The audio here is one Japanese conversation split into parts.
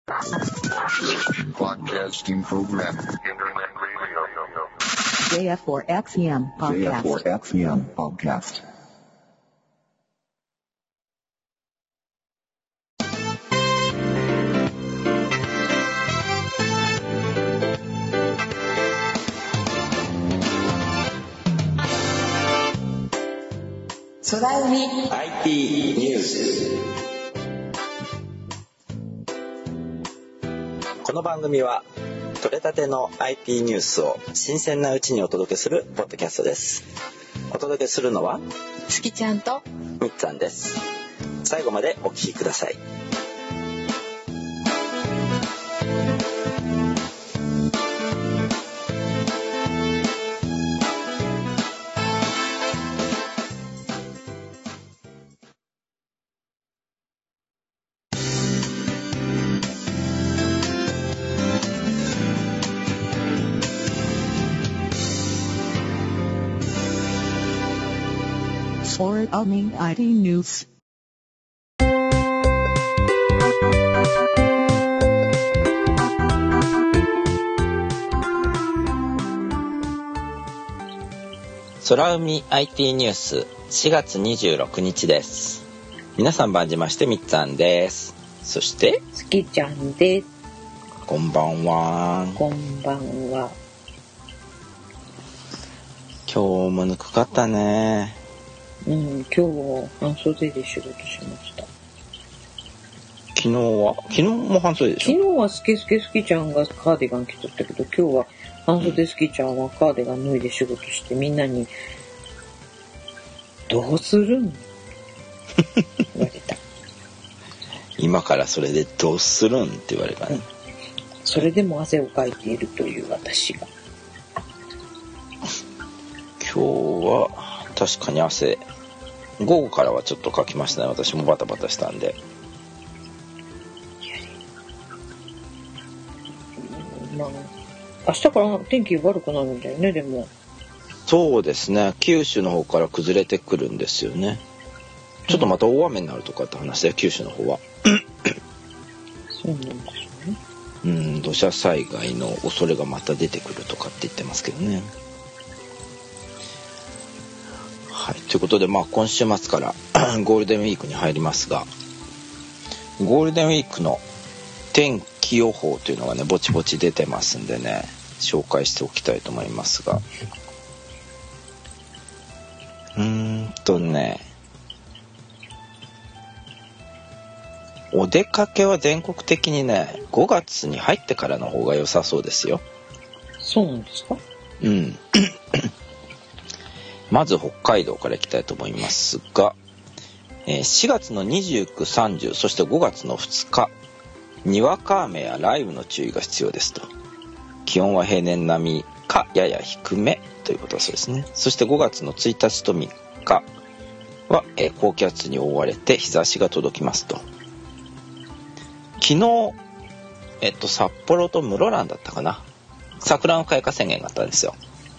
Broadcasting program. Internet radio. JF4XEM podcast. JF4XEM podcast. 空海 IT ニュース。この番組は取れたての IT ニュースを新鮮なうちにお届けするポッドキャストです。お届けするのは月ちゃんとみっつぁんです。最後までお聞きください。 Sorry, IT News. 空海 IT ニュース4月26日です。皆さん晩じましてみっつぁんです。そして月ちゃんです。 こんばんは。 こんばんは。 今日もぬくかったね。 今日は半袖で仕事しました。 昨日も半袖でしょ。 昨日はスケちゃんがカーディガン着とったけど、今日は半袖スキちゃんはカーディガン脱いで仕事してみんなにどうするん言われた。 今からそれでどうするんって言われたね。 それでも汗をかいているという私が。 今日は確かに汗午後からはちょっとかきましたね。私もバタバタしたんで。 まあ明日から天気悪くなるんだよね。でもそうですね、九州の方から崩れてくるんですよね。ちょっとまた大雨になるとかって話だよ、九州の方は。 そうなんですね。 土砂災害の恐れがまた出てくるとかって言ってますけどね。はい、ということで、今週末からゴールデンウィークに入りますが、ゴールデンウィークの天気予報というのがねぼちぼち出てますんでね、紹介しておきたいと思いますが、お出かけは全国的にね5月に入ってからの方が良さそうですよ。 そうなんですか。 まず北海道から行きたいと思いますが、4月の29、30、そして5月の2日、にわか雨や雷雨の注意が必要ですと。気温は平年並みかやや低めということだそうですね。そして5月の1日と3日は、高気圧に覆われて日差しが届きますと。昨日、札幌と室蘭だったかな、桜の開花宣言があったんですよ。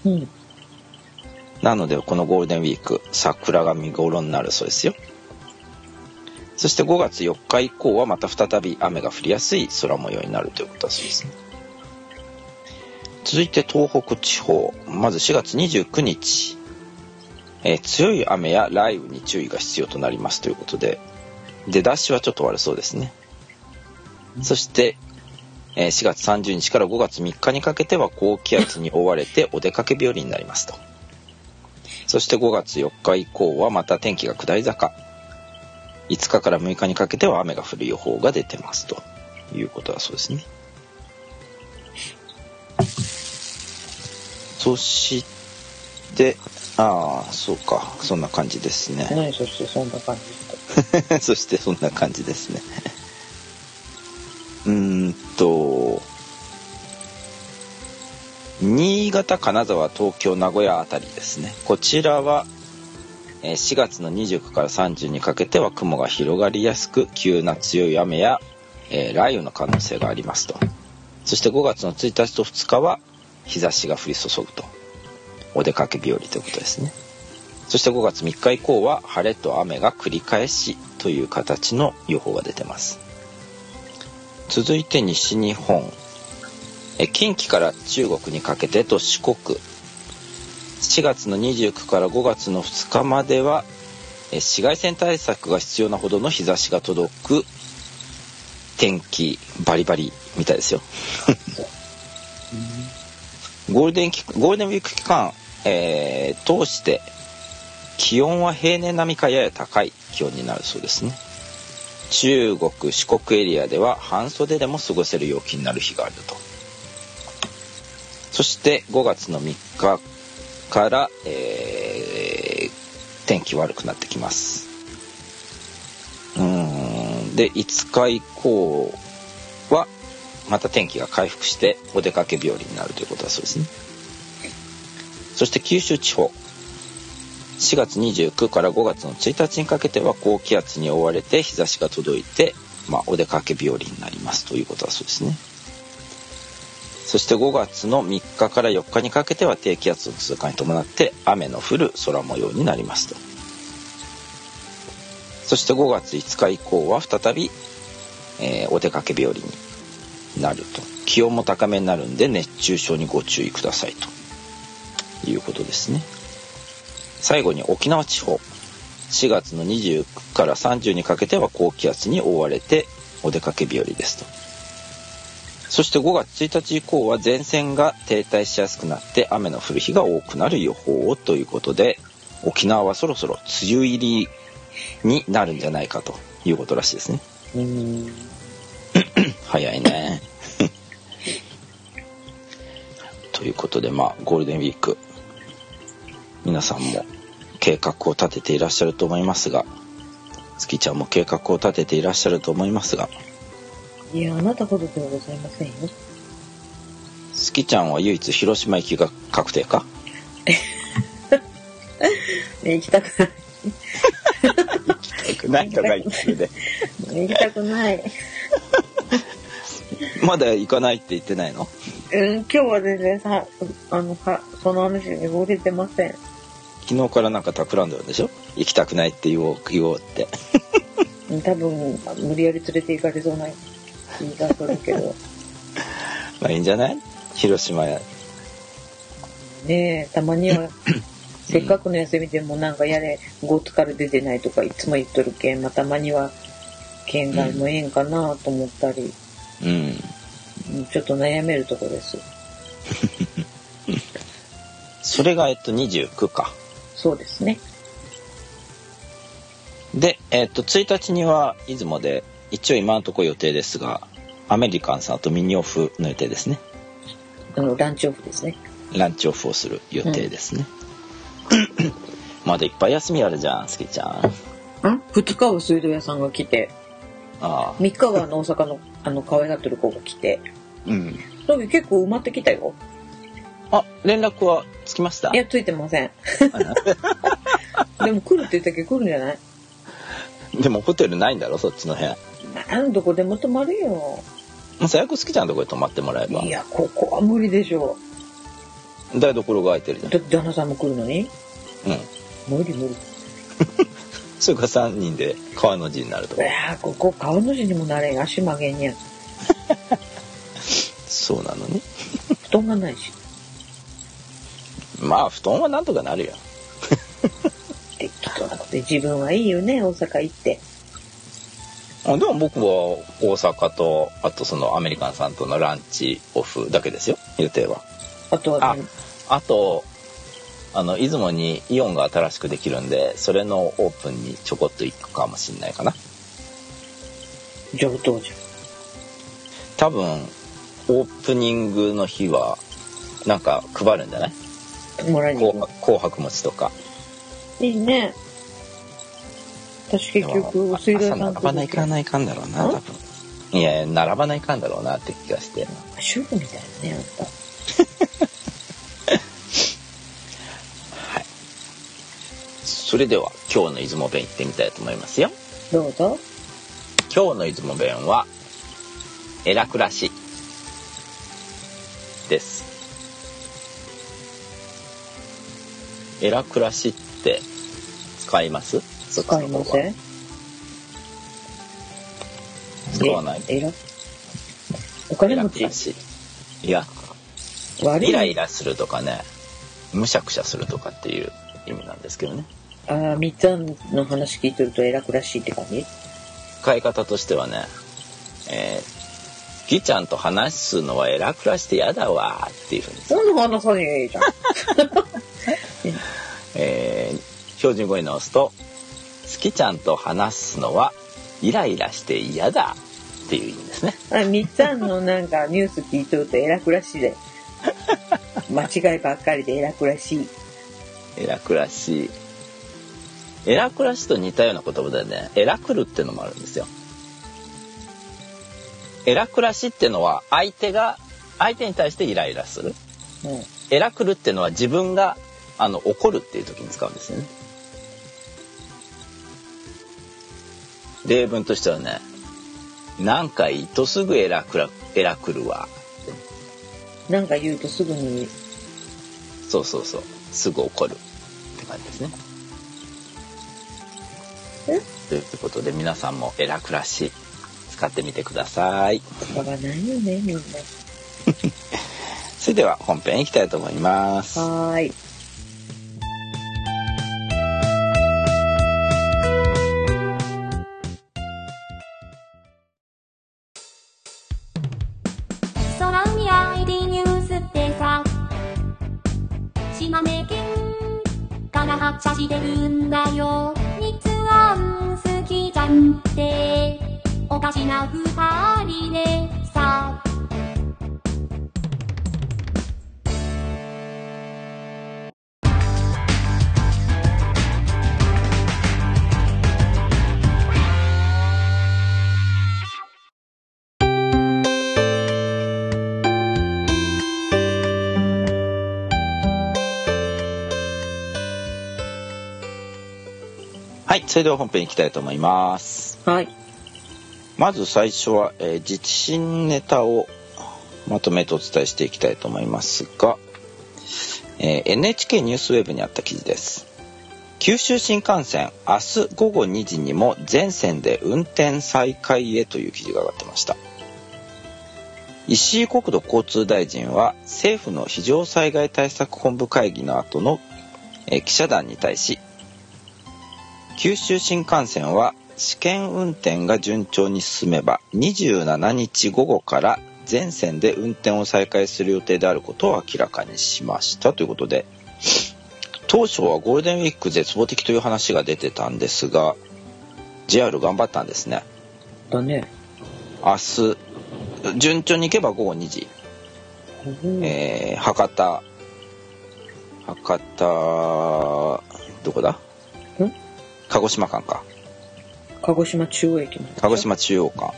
なのでこのゴールデンウィーク桜が見頃になるそうですよ。そして5月4日以降はまた再び雨が降りやすい空模様になるということだそうですね。続いて東北地方、まず4月29日、強い雨や雷雨に注意が必要となりますということで、出だしはちょっと悪そうですね。そして、4月30日から5月3日にかけては高気圧に覆われてお出かけ日和になりますと。そして5月4日以降はまた天気が下り坂、5日から6日にかけては雨が降る予報が出てますということだそうですね。そしてそうか、そんな感じですね。 そしてそんな感じそしてそんな感じですね。新潟、金沢、東京、名古屋あたりですね。こちらは4月の29から30にかけては雲が広がりやすく、急な強い雨や、雷雨の可能性がありますと。そして5月の1日と2日は日差しが降り注ぐと、お出かけ日和ということですね。そして5月3日以降は晴れと雨が繰り返しという形の予報が出てます。 続いて西日本、近畿から中国にかけてと四国、4月の29から5月の2日までは紫外線対策が必要なほどの日差しが届く天気バリバリみたいですよ。ゴールデンウィーク期間、通して気温は平年並みかやや高い気温になるそうですね。中国四国エリアでは半袖でも過ごせる陽気になる日があると。そして5月の3日から、天気悪くなってきます。で5日以降はまた天気が回復してお出かけ日和になるということだそうですね。そして九州地方、4月29から5月の1日にかけては高気圧に覆われて日差しが届いて、お出かけ日和になりますということだそうですね。そして5月の3日から4日にかけては低気圧の通過に伴って雨の降る空模様になりますと。そして5月5日以降は再び、お出かけ日和になると。気温も高めになるんで熱中症にご注意くださいということですね。最後に沖縄地方、4月の29から30にかけては高気圧に覆われてお出かけ日和ですと。そして5月1日以降は前線が停滞しやすくなって雨の降る日が多くなる予報ということで、沖縄はそろそろ梅雨入りになるんじゃないかということらしいですね。早いね。ということで、ゴールデンウィーク皆さんも計画を立てていらっしゃると思いますが、月ちゃんも計画を立てていらっしゃると思いますが、 いや、あなたほどではございませんよ。 月ちゃんは唯一広島行きが確定か？ 行きたくない。 行きたくないとか言ってで。 行きたくない。 まだ行かないって言ってないの？ 今日は全然さ、その話に触れてません。 昨日からなんか企んでるんでしょ？行きたくないって言おうって。 多分無理やり連れて行かれそうな気がするけど。 いいんじゃない？広島や。 ねえ、たまにはせっかくの休みでもなんかやれ5から出てないとかいつも言っとるけん、たまには県外もええんかなと思ったり、ちょっと悩めるところです。 それが29か。 そうですね。 で、1日には出雲で一応今のところ予定ですが、アメリカンさんとミニオフの予定ですね。 ランチオフですね。 ランチオフをする予定ですね。まだいっぱい休みあるじゃん、すきちゃん。 2日は水道屋さんが来て、3日は大阪の可愛がってる子が来て、それ結構埋まってきたよ。 連絡はつきました？ いや、ついてません。でも来るって言ったけど来るんじゃない？ でもホテルないんだろ、そっちの辺。 どこでも泊まるよ。 最悪好きちゃんのとこで泊まってもらえば。 いや、ここは無理でしょう。台所が空いてるじゃん。 だって旦那さんも来るのに？無理。 それから3人で川の字になるとか。 いや、ここ川の字にもなれん。足曲げんや。 そうなのね。 布団がないし。 布団はなんとかなるよ。 適当なことで自分はいいよね、大阪行って。 でも僕は大阪とあとそのアメリカンさんとのランチオフだけですよ、予定は。あと出雲にイオンが新しくできるんで、それのオープンにちょこっと行くかもしれないかな。 上等じゃん。 多分オープニングの日はなんか配るんじゃない？ もらいに行く。 紅白餅とか。 いいね。私結局水道屋さん並ばないかないかんだろうな、多分。いや、並ばないかんだろうなって気がして。 主婦みたいなね、あんた。 はい。それでは今日の出雲弁行ってみたいと思いますよ。 どうぞ。 今日の出雲弁はえらくらしです。えらくらしって使います？ 使いません。 使わない？ お金持ち。 偉くらしい。いや、 悪い。 イライラするとかね、むしゃくしゃするとかっていう意味なんですけどね。 みっちゃんの話聞いてると偉くらしいって感じ？ 使い方としてはね、ぎちゃんと話すのは偉くらしてやだわっていうふうに。 そんな話さねえじゃん。 標準語に直すと、好きちゃんと話すのはイライラして嫌だっていう意味ですね。 みっちゃんのなんかニュース聞いてると偉くらしいで。間違いばっかりで偉くらしい。 偉くらしい。偉くらしと似たような言葉でね、偉くるってのもあるんですよ。偉くらしってのは相手に対してイライラする。偉くるってのは自分が怒るっていう時に使うんですよね。例文としてはね、なんか言うとすぐ偉くるわ。 なんか言うとすぐに。 そう。すぐ怒るって感じですね。ということで皆さんも偉くらし使ってみてください。 わからないよね、みんな。 それでは本編いきたいと思います。 はーい。 空に ID ニュースってさ、島根県から発車してるんだよ。日安好きじゃんっておかしな二人でさ。 はい、それでは本編いきたいと思います。 はい。 まず最初は、地震ネタをまとめてお伝えしていきたいと思いますが、NHK ニュースウェブにあった記事です。九州新幹線明日午後2時にも全線で運転再開へという記事が上がってました。石井国土交通大臣は政府の非常災害対策本部会議の後の、記者団に対し、九州新幹線は試験運転が順調に進めば27日午後から全線で運転を再開する予定であることを明らかにしましたということで、当初はゴールデンウィーク絶望的という話が出てたんですが、 JR 頑張ったんですね。 だね。 明日順調に行けば午後2時、博多どこだ？鹿児島間か。 鹿児島中央駅まで。 鹿児島中央間、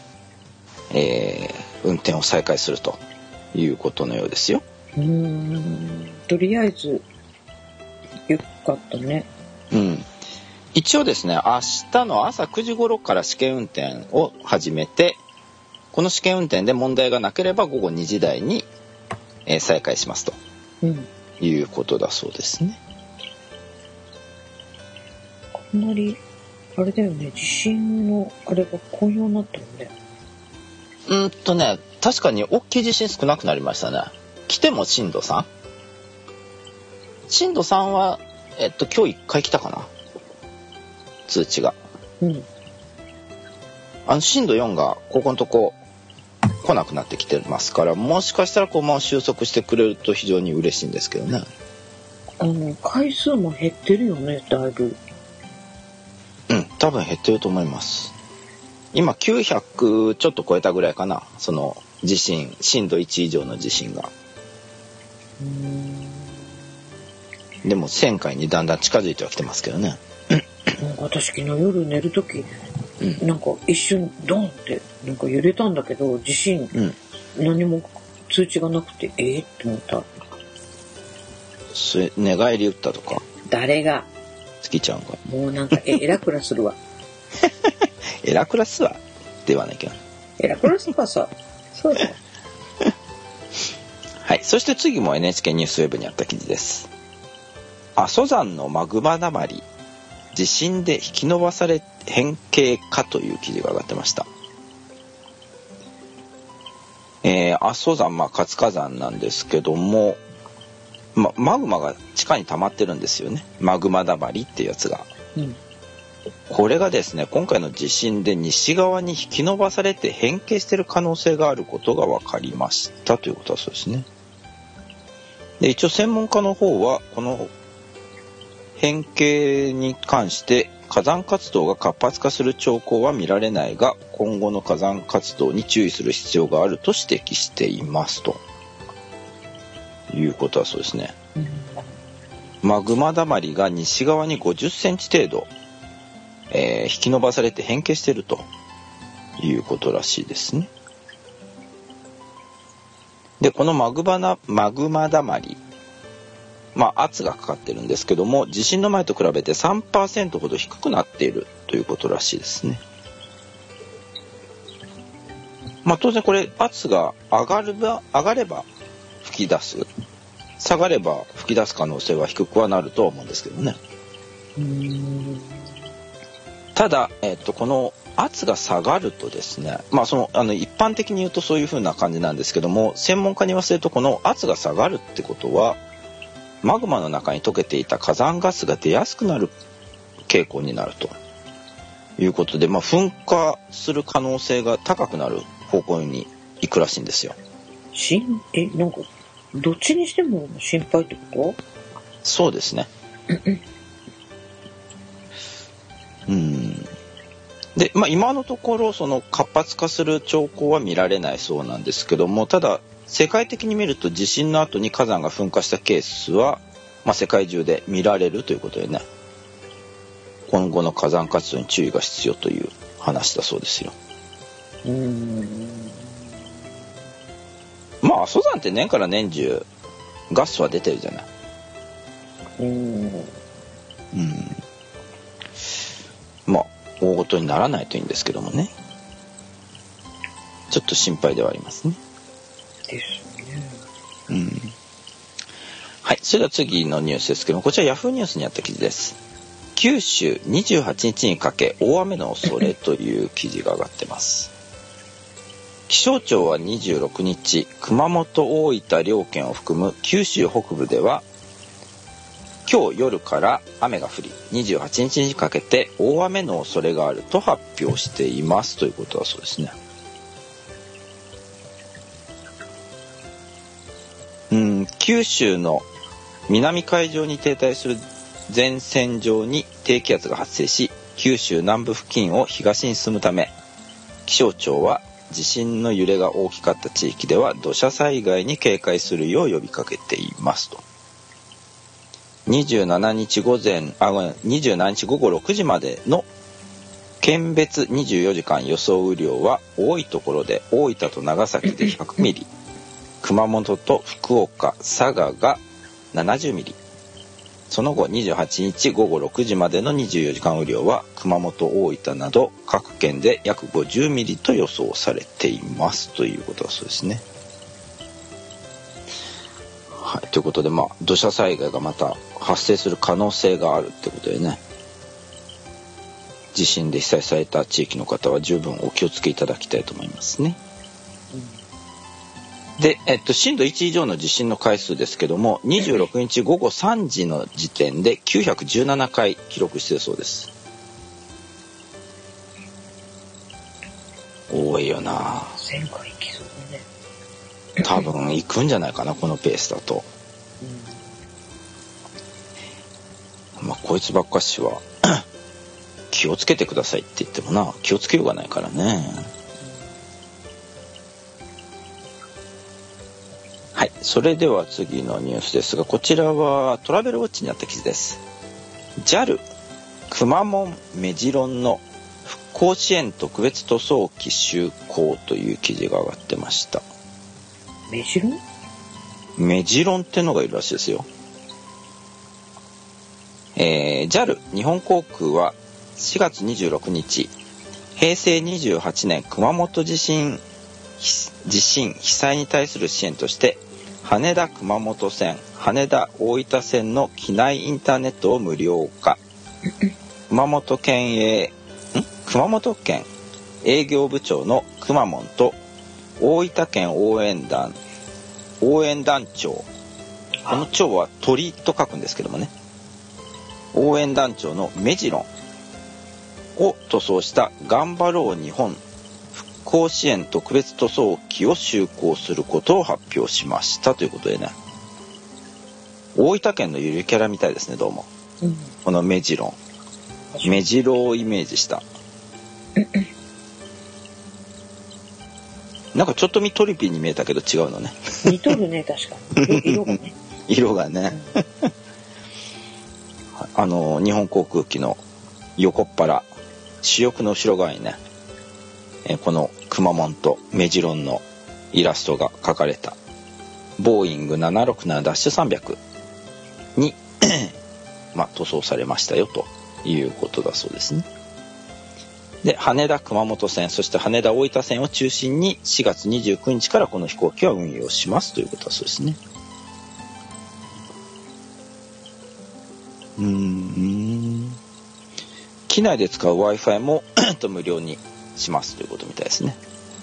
運転を再開するということのようですよ。 とりあえずよかったね。 一応ですね、明日の朝9時頃から試験運転を始めて、この試験運転で問題がなければ午後2時台に、再開しますと、いうことだそうですね。 かなりあれだよね、地震のあれが今夜になったよね。 確かに大きい地震少なくなりましたね。来ても震度 3？ 震度3は今日1回来たかな、通知が。震度4がここのとこ来なくなってきてますから、もしかしたらこのまま収束してくれると非常に嬉しいんですけどね。 回数も減ってるよね、だいぶ。 多分減ってると思います。今900ちょっと超えたぐらいかな、その地震、震度1以上の地震が。でも1000回にだんだん近づいてはきてますけどね。 私昨日夜寝るとき、なんか一瞬ドンってなんか揺れたんだけど、地震、何も通知がなくてって思った。 それ寝返り打ったとか？ 誰が？ 月ちゃんが。 もうなんかエラクラするわ。 エラクラスはではないけど。 エラクラスはさ、そうだよ。 はい、そして次も NHK ニュースウェブにあった記事です。阿蘇山のマグマだまり、地震で引き伸ばされ変形かという記事が上がってました。 阿蘇山、活火山なんですけども、マグマが地下に溜まってるんですよね。マグマだまりっていうやつが、これがですね、今回の地震で西側に引き伸ばされて変形している可能性があることが分かりましたということだそうですね。で、一応専門家の方はこの変形に関して火山活動が活発化する兆候は見られないが、今後の火山活動に注意する必要があると指摘していますということはそうですね。マグマだまりが西側に50センチ程度、引き伸ばされて変形しているということらしいですね。で、このマグマだまり、圧がかかってるんですけども、地震の前と比べて 3% ほど低くなっているということらしいですね。当然これ圧が上がれば吹き出す、下がれば吹き出す可能性は低くはなるとは思うんですけどね。ただ、この圧が下がるとですね、一般的に言うとそういう風な感じなんですけども、専門家に言わせるとこの圧が下がるってことは、マグマの中に溶けていた火山ガスが出やすくなる傾向になるということで、噴火する可能性が高くなる方向に行くらしいんですよ。 なんかどっちにしても心配ってこと？ そうですね。で、今のところその活発化する兆候は見られないそうなんですけども、ただ世界的に見ると地震の後に火山が噴火したケースは、世界中で見られるということでね、今後の火山活動に注意が必要という話だそうですよ。阿蘇山って年から年中ガスは出てるじゃない。大ごとにならないといいんですけどもね、ちょっと心配ではありますね。ですね。はい、それでは次のニュースですけども、こちらヤフーニュースにあった記事です。九州28日にかけ大雨の恐れという記事が上がってます。気象庁は26日、熊本、大分両県を含む九州北部では今日夜から雨が降り、28日にかけて大雨の恐れがあると発表していますということだそうですね。九州の南海上に停滞する前線上に低気圧が発生し、九州南部付近を東に進むため、気象庁は地震の揺れが大きかった地域では土砂災害に警戒するよう呼びかけていますと。27日午後6時までの県別24時間予想雨量は、多いところで大分と長崎で100ミリ、熊本と福岡、佐賀が70ミリ。その後28日午後6時までの24時間雨量は熊本、大分など各県で約50ミリと予想されていますということだそうですね。はい、ということで、土砂災害がまた発生する可能性があるってことでね、地震で被災された地域の方は十分お気をつけいただきたいと思いますね。で、震度1以上の地震の回数ですけども、26日午後3時の時点で917回記録しているそうです。多いよな。 1000回いきそうだね。 多分行くんじゃないかな、このペースだと。こいつばっかしは気をつけてくださいって言ってもな、気をつけようがないからね。はい、それでは次のニュースですが、こちらはトラベルウォッチにあった記事です。 JAL くまモンメジロンの復興支援特別塗装機就航という記事が上がってました。 メジロン？ メジロンってのがいるらしいですよ。JAL 日本航空は4月26日、平成28年熊本地震被災に対する支援として、羽田熊本線、羽田大分線の機内インターネットを無料化、熊本県営業部長のくまモンと大分県応援団長、この長は鳥と書くんですけどもね、応援団長のメジロンを塗装した頑張ろう日本復興支援特別塗装機を就航することを発表しましたということでね、大分県のゆるキャラみたいですね、どうも、このメジロン、メジロをイメージしたなんかちょっとトリピーに見えたけど違うのね。 似とるね、確かに。色がね。 色がね。日本航空機の横っ腹、主翼の後ろ側にね、このくまモンとメジロンのイラストが描かれたボーイング 767-300 に塗装されましたよということだそうですね。で、羽田熊本線、そして羽田大分線を中心に4月29日からこの飛行機は運用しますということだそうですね。機内で使う Wi-Fi も無料にしますということみたいですね。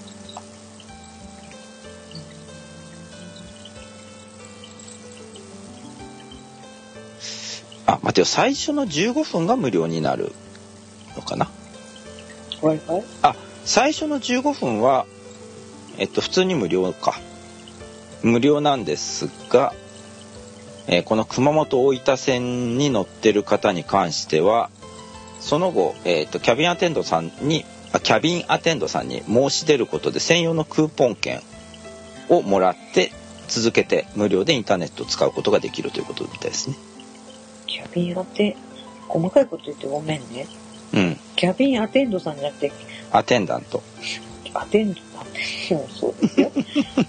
待てよ、最初の15分が無料になるのかな。 Wi-Fi？ 最初の15分は普通に無料か。無料なんですが、この熊本大分線に乗ってる方に関しては、その後、キャビンアテンドさんに申し出ることで専用のクーポン券をもらって続けて無料でインターネットを使うことができるということみたいですね。 キャビン細かいこと言ってごめんね。キャビンアテンドさんじゃなくてアテンダント。 アテンダント、そうですよ。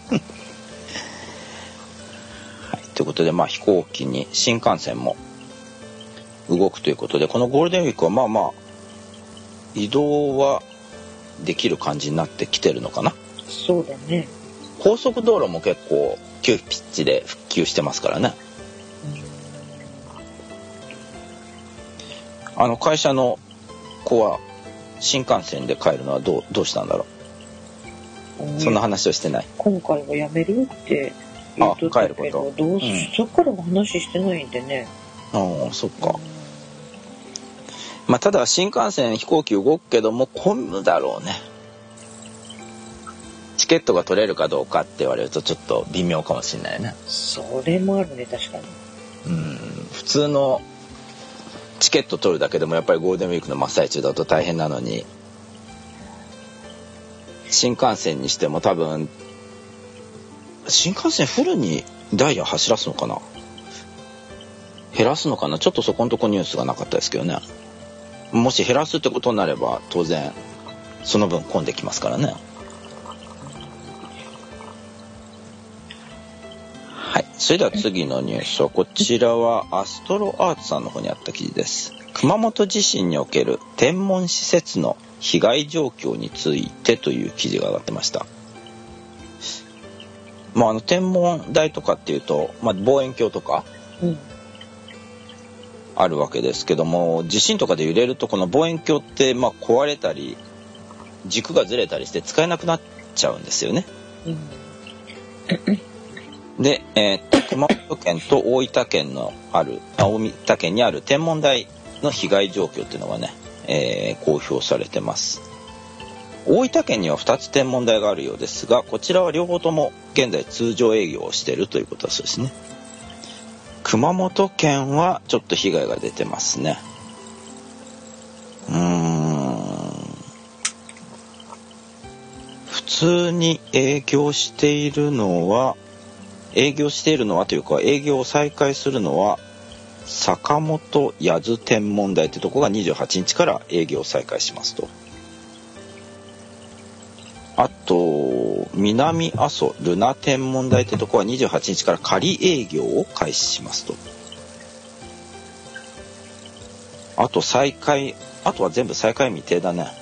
はい、ということで、飛行機に新幹線も動くということで、このゴールデンウィークは移動はできる感じになってきてるのかな。 そうだね。 高速道路も結構急ピッチで復旧してますからね。会社の子は新幹線で帰るのはどうしたんだろう。そんな話をしてない。 今回はやめるって言っとったけど、 帰ること、 そっからも話してないんでね。 そっか。ただ新幹線飛行機動くけども混むだろうね。チケットが取れるかどうかって言われるとちょっと微妙かもしれないね。 それもあるね、確かに。 普通のチケット取るだけでもやっぱりゴールデンウィークの真っ最中だと大変なのに、新幹線にしても多分新幹線フルにダイヤ走らすのかな、減らすのかな、ちょっとそこのとこニュースがなかったですけどね。もし減らすってことになれば当然その分混んできますからね。はい、それでは次のニュースはこちらはアストロアーツさんの方にあった記事です。熊本地震における天文施設の被害状況についてという記事が上がってました。天文台とかっていうと、望遠鏡とかあるわけですけども、地震とかで揺れるとこの望遠鏡って壊れたり軸がずれたりして使えなくなっちゃうんですよね。で、熊本県と大分県にある天文台の被害状況っていうのがね、公表されてます。大分県には2つ天文台があるようですが、こちらは両方とも現在通常営業をしているということだそうですね。熊本県はちょっと被害が出てますね。普通に営業しているのはというか、営業を再開するのは坂本八津天文台ってとこが28日から営業を再開しますと。あと南阿蘇ルナ天文台ってとこは28日から仮営業を開始しますと。あとは全部再開未定だね。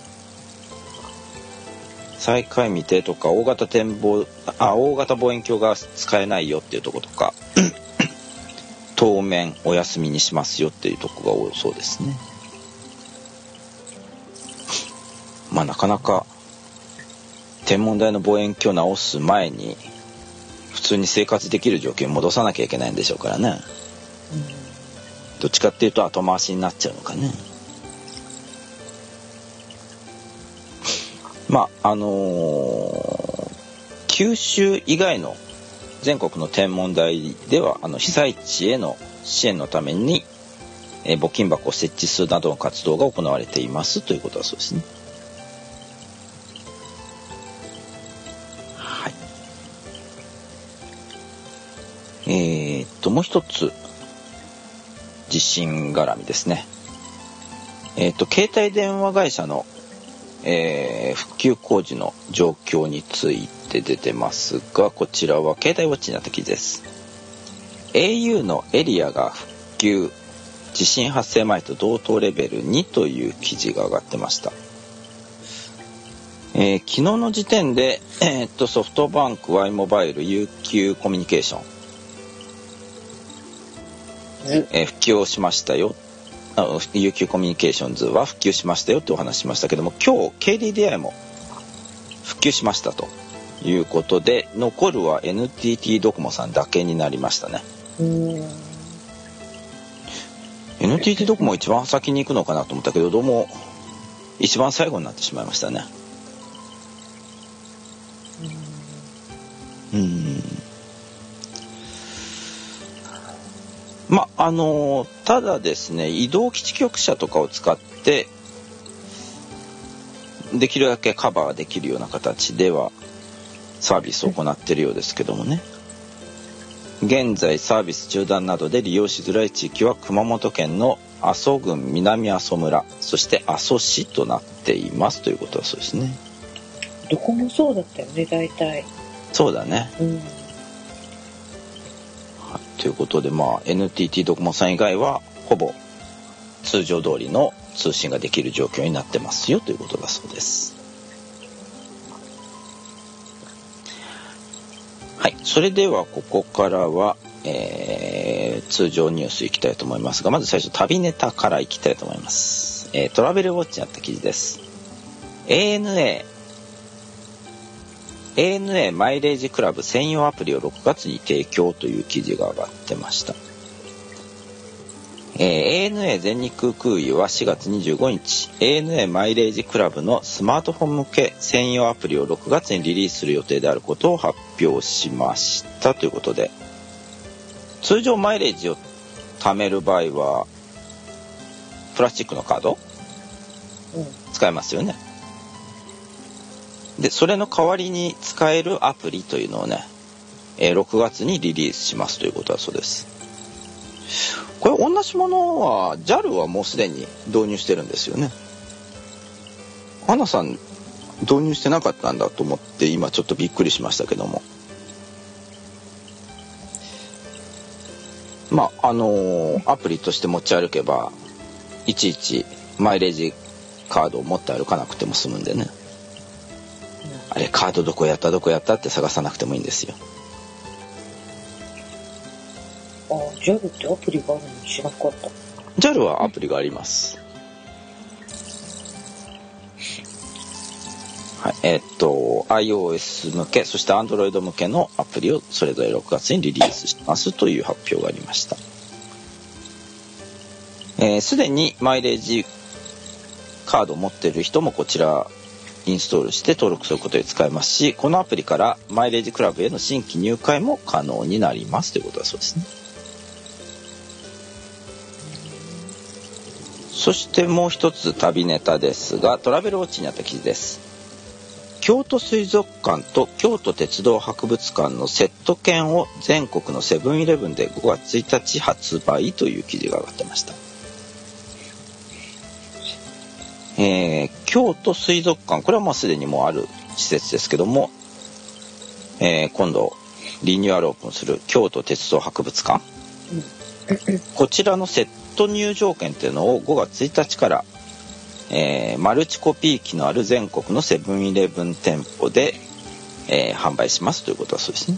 再開未定とか大型望遠鏡が使えないよっていうとことか当面お休みにしますよっていうとこが多そうですね。なかなか天文台の望遠鏡を直す前に普通に生活できる状況に戻さなきゃいけないんでしょうからね、どっちかっていうと後回しになっちゃうのかね。まあ九州以外の全国の天文台では被災地への支援のために募金箱を設置するなどの活動が行われていますということだそうですね。はい。もう一つ地震絡みですね。携帯電話会社の、復旧工事の状況について出てますが、こちらは携帯ウォッチになった記事です。au のエリアが復旧、地震発生前と同等レベル2という記事が上がってました。昨日の時点で、ソフトバンク、Y モバイル、UQ コミュニケーション、復旧をしましたよ。UQ コミュニケーションズは復旧しましたよってお話しましたけども、今日 KDDI も復旧しましたということで、残るは NTT ドコモさんだけになりましたね。NTT ドコモ一番先に行くのかなと思ったけど、どうも一番最後になってしまいましたね。まあただですね、移動基地局車とかを使ってできるだけカバーできるような形ではサービスを行っているようですけどもね。現在サービス中断などで利用しづらい地域は熊本県の阿蘇郡南阿蘇村、そして阿蘇市となっていますということはそうですね。 どこもそうだったよね、大体。 そうだね。はい、ということで、NTT ドコモさん以外はほぼ通常通りの通信ができる状況になってますよということだそうです。はい、それではここからは、通常ニュースいきたいと思いますが、まず最初旅ネタからいきたいと思います。トラベルウォッチにあった記事です。ANA マイレージクラブ専用アプリを6月に提供という記事が上がってました。ANA 全日空空輸は4月25日 ANA マイレージクラブのスマートフォン向け専用アプリを6月にリリースする予定であることを発表しましたということで、通常マイレージを貯める場合はプラスチックのカード、使えますよね。でそれの代わりに使えるアプリというのをね、6月にリリースしますということだそうです。これ同じものは JAL はもうすでに導入してるんですよね。アナさん導入してなかったんだと思って今ちょっとびっくりしましたけども、アプリとして持ち歩けばいちいちマイレージカードを持って歩かなくても済むんでね、あれカードどこやったって探さなくてもいいんですよ。 JAL ってアプリがあるの知らなかった。 JAL はアプリがあります。はい、iOS 向けそして Android 向けのアプリをそれぞれ6月にリリースしますという発表がありました。すでにマイレージカードを持っている人もこちらインストールして登録することで使えますし、このアプリからマイレージクラブへの新規入会も可能になりますということだそうですね。そしてもう一つ旅ネタですが、トラベルウォッチにあった記事です。京都水族館と京都鉄道博物館のセット券を全国のセブンイレブンで5月1日発売という記事が上がってました。京都水族館、これはすでにもうある施設ですけども、今度リニューアルオープンする京都鉄道博物館、こちらのセット入場券っていうのを5月1日から、マルチコピー機のある全国のセブンイレブン店舗で、販売しますということだそうですね。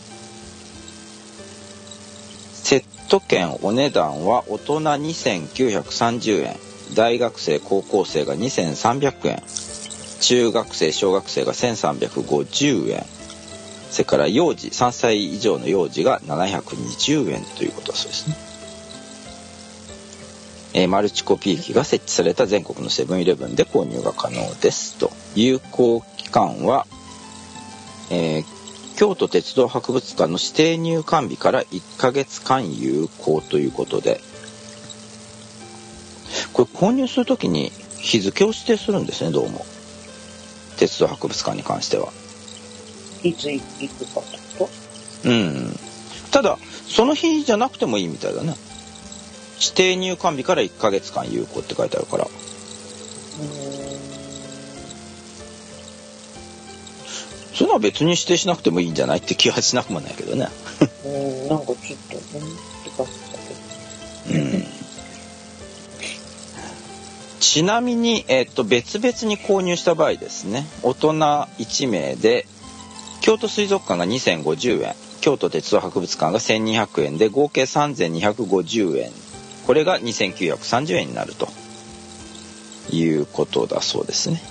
セット券お値段は大人2930円、大学生高校生が2300円、 中学生小学生が1350円、それから幼児3歳以上の幼児が720円ということだそうですね。マルチコピー機が設置された全国のセブンイレブンで購入が可能ですと。有効期間は、京都鉄道博物館の指定入館日から1ヶ月間有効ということで、これ購入するときに日付を指定するんですね、どうも鉄道博物館に関しては。 いつ行くかってこと？ ただその日じゃなくてもいいみたいだね。指定入館日から1ヶ月間有効って書いてあるから、それは別に指定しなくてもいいんじゃないって気はしなくもないけどね。 なんかちょっとって感じだけど。 ちなみに、別々に購入した場合ですね、大人1名で京都水族館が2050円、京都鉄道博物館が1200円で合計3250円、これが2930円になるということだそうですね。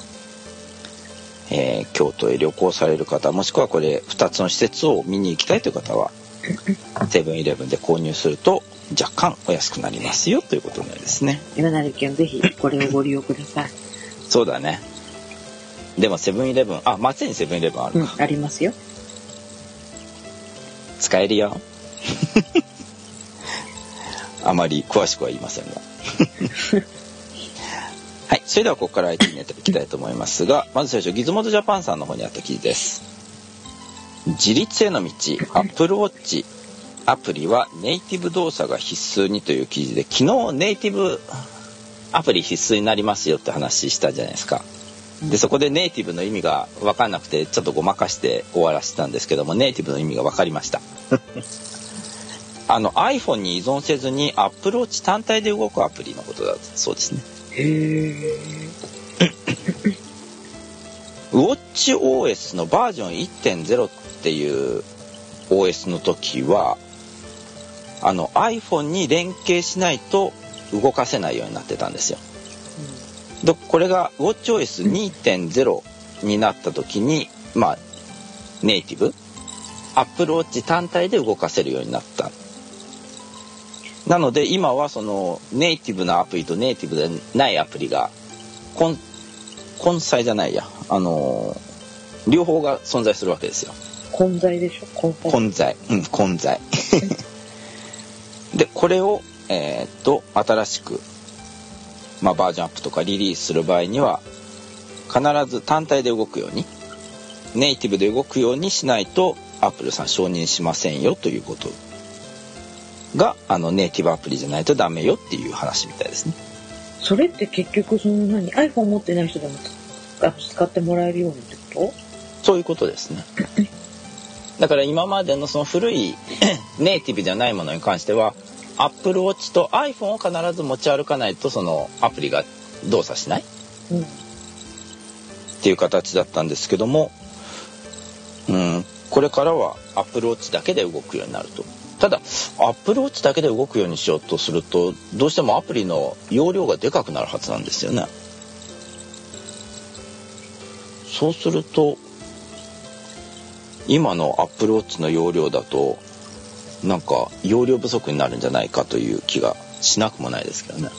京都へ旅行される方、もしくはこれ2つの施設を見に行きたいという方はセブンイレブンで購入すると若干お安くなりますよということですね。 今成県ぜひこれをご利用ください。 そうだね。でもセブンイレブン、松江にセブンイレブンあるか、 ありますよ。 使えるよ。あまり詳しくは言いませんが。はい、それではここから IT ネタいきたいと思いますが、まず最初ギズモードジャパンさんの方にあった記事です。自立への道、Apple Watchアプリはネイティブ動作が必須にという記事で、昨日ネイティブアプリ必須になりますよって話したじゃないですか。でそこでネイティブの意味が分かんなくてちょっとごまかして終わらせたんですけども、ネイティブの意味が分かりました。iPhone に依存せずに Apple Watch 単体で動くアプリのことだそうですね。WatchOS のバージョン 1.0 っていう OS の時はiPhone に連携しないと動かせないようになってたんですよ。でこれが WatchOS 2.0 になった時にネイティブ Apple Watch 単体で動かせるようになった。なので今はそのネイティブなアプリとネイティブでないアプリが混在じゃないや、両方が存在するわけですよ。 混在でしょ？混在でこれを新しくバージョンアップとかリリースする場合には必ず単体で動くように、ネイティブで動くようにしないとアップルさん承認しませんよということがネイティブアプリじゃないとダメよっていう話みたいですね。 それって結局iPhone 持ってない人でも使ってもらえるようにってこと？ そういうことですね。だから今までのその古いネイティブじゃないものに関しては Apple Watch と iPhone を必ず持ち歩かないとそのアプリが動作しない、っていう形だったんですけども、これからは Apple Watch だけで動くようになると。ただ Apple Watch だけで動くようにしようとするとどうしてもアプリの容量がでかくなるはずなんですよね。そうすると今の Apple Watch の容量だとなんか容量不足になるんじゃないかという気がしなくもないですけどね。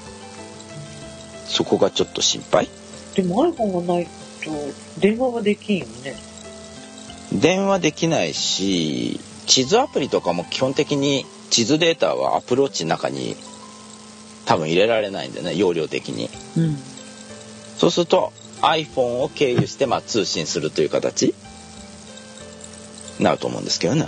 そこがちょっと心配。 でも iPhone がないと電話はできんよね。 電話できないし、地図アプリとかも基本的に地図データは Apple Watch の中に多分入れられないんでね、容量的に、そうすると iPhone を経由して通信するという形になると思うんですけどね。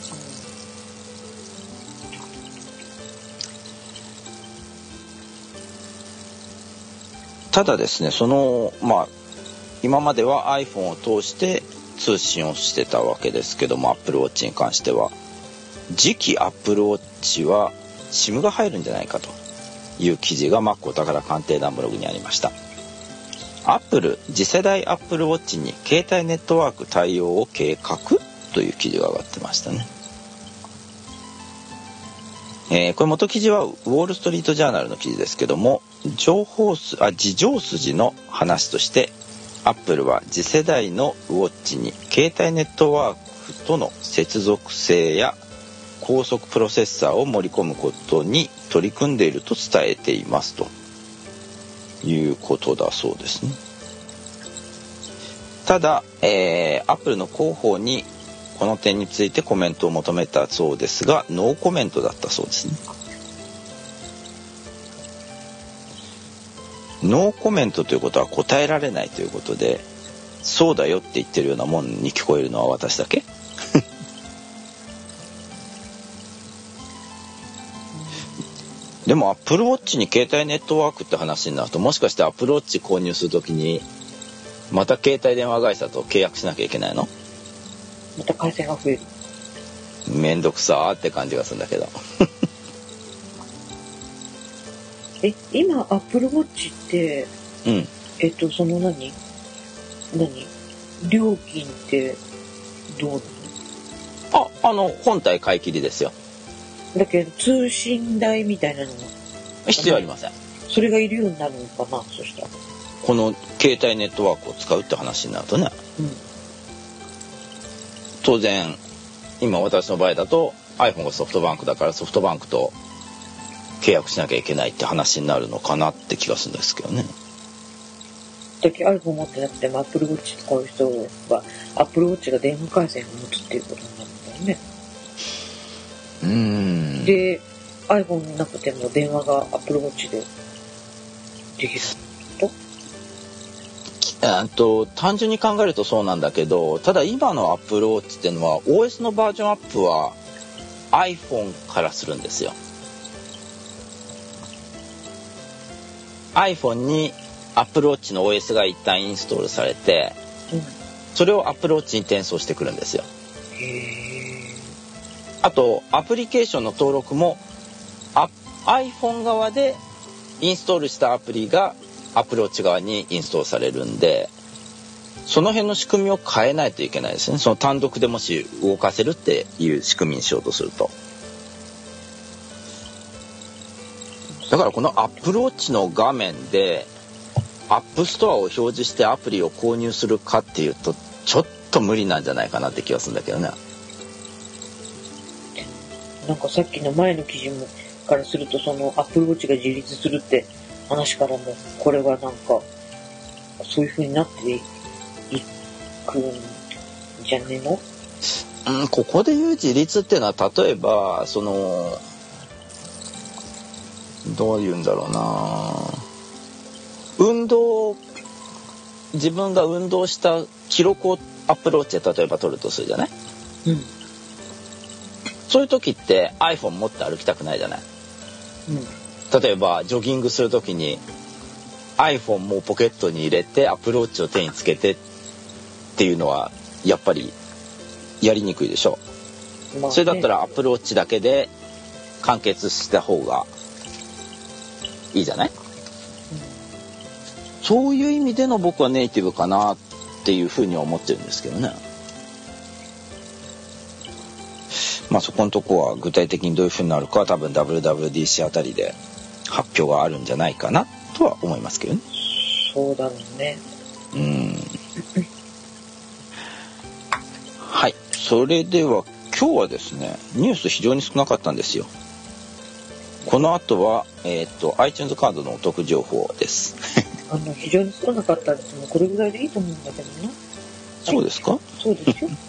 ただですね、今までは iPhone を通して通信をしてたわけですけども、 Apple Watch に関しては次期 Apple Watch は SIM が入るんじゃないかという記事が Mac お宝鑑定団ブログにありました。 Apple 次世代 Apple Watch に携帯ネットワーク対応を計画という記事が上がってましたね。これ元記事はウォールストリートジャーナルの記事ですけども、事情筋の話としてアップルは次世代のウォッチに携帯ネットワークとの接続性や高速プロセッサーを盛り込むことに取り組んでいると伝えていますということだそうですね。ただ、アップルの広報にこの点についてコメントを求めたそうですが、ノーコメントだったそうですね。ノーコメントということは答えられないということで、そうだよって言ってるようなもんに聞こえるのは私だけでも Apple Watch に携帯ネットワークって話になると、もしかして Apple Watch 購入するときにまた携帯電話会社と契約しなきゃいけないの？ また回線が増える。 めんどくさーって感じがするんだけど今 Apple Watch って、その何料金ってどうなの？ 本体買い切りですよ。 だけど通信代みたいなのは必要ありません。 それがいるようになるのかな。そしたらこの携帯ネットワークを使うって話になるとね、当然今私の場合だと iPhone がソフトバンクだからソフトバンクと契約しなきゃいけないって話になるのかなって気がするんですけどね。 だけ iPhone 持ってなくても Apple Watch 使う人は Apple Watch が電話回線を持つっていうことになるんだよね。で iPhone なくても電話が Apple Watch でできると単純に考えるとそうなんだけど、ただ今の Apple Watch っていうのは OS のバージョンアップは iPhone からするんですよ。 iPhone に Apple Watch の OS が一旦インストールされて、それを Apple Watch に転送してくるんですよ。あとアプリケーションの登録も iPhone 側でインストールしたアプリがApple Watch 側にインストールされるんで、その辺の仕組みを変えないといけないですね。その単独でもし動かせるっていう仕組みにしようとすると。だからこの Apple Watch の画面で App Store を表示してアプリを購入するかっていうとちょっと無理なんじゃないかなって気がするんだけどね。 なんかさっきの前の記事もからすると、その Apple Watch が自立するって話からも、これはなんかそういう風になっていくんじゃねえの？ ここで言う自立っていうのは、例えばそのどういうんだろうな、自分が運動した記録を Apple Watch で例えば取るとするじゃない？そういう時って iPhone 持って歩きたくないじゃない？例えばジョギングする時に iPhone もポケットに入れて Apple Watch を手につけてっていうのはやっぱりやりにくいでしょ。それだったら Apple Watch だけで完結した方がいいじゃない？そういう意味での僕はネイティブかなっていうふうには思ってるんですけどね。そこのとこは具体的にどういうふうになるかは多分 WWDC あたりで発表があるんじゃないかなとは思いますけどね。 そうだろうね。 はい、それでは今日はですね、ニュース非常に少なかったんですよ。この後は、iTunes カードのお得情報です非常に少なかったです。もうこれぐらいでいいと思うんだけどな。 そうですか？ そうですよ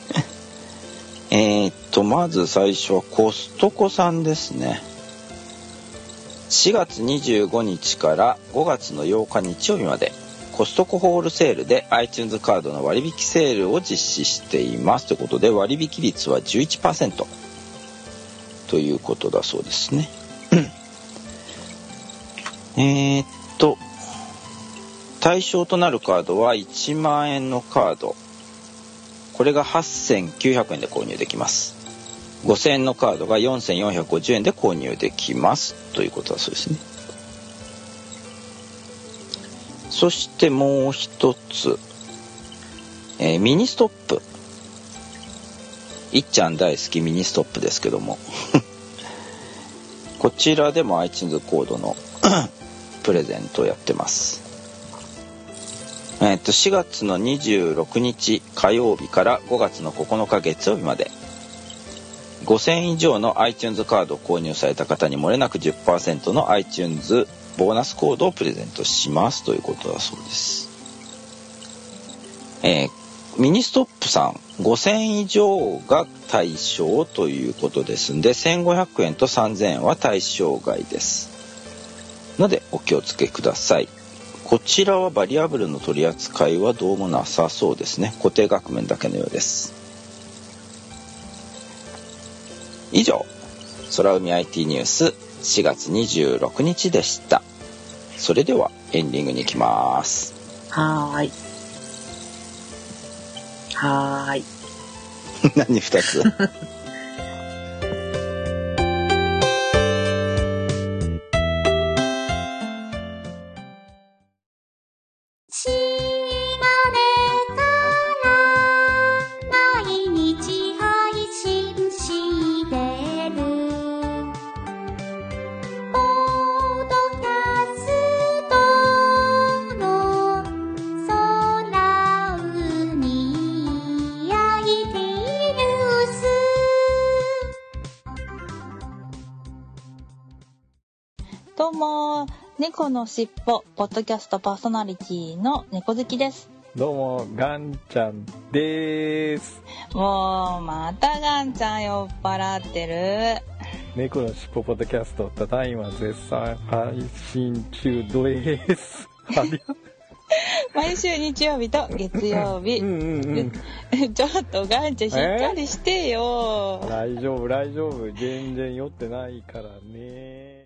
まず最初はコストコさんですね。4月25日から5月の8日日曜日までコストコホールセールで iTunes カードの割引セールを実施していますということで、割引率は 11% ということだそうですね対象となるカードは1万円のカード、これが8900円で購入できます。5000円のカードが4450円で購入できますということだそうですね。そしてもう一つ、ミニストップ、いっちゃん大好きミニストップですけどもこちらでも iTunes コードのプレゼントをやってます。 4月の26日火曜日から5月の9日月曜日まで5000以上の iTunes カードを購入された方に漏れなく 10% の iTunes ボーナスコードをプレゼントしますということだそうです。ミニストップさん5000以上が対象ということですんで、1500円と3000円は対象外ですのでお気をつけください。こちらはバリアブルの取り扱いはどうもなさそうですね。固定額面だけのようです。以上、空海 IT ニュース4月26日でした。それではエンディングに行きます。 はーい。 何2つ島根から毎日配信してるポッドキャストの空海 IT ニュース。 どうも、猫のしっぽポッドキャストパーソナリティの猫好きです。 どうもガンちゃんです。 もうまたガンちゃん酔っ払ってる。 猫のしっぽポッドキャストただいま絶賛配信中です。 毎週日曜日と月曜日。ちょっとガンちゃんしっかりしてよ。 大丈夫全然酔ってないからね。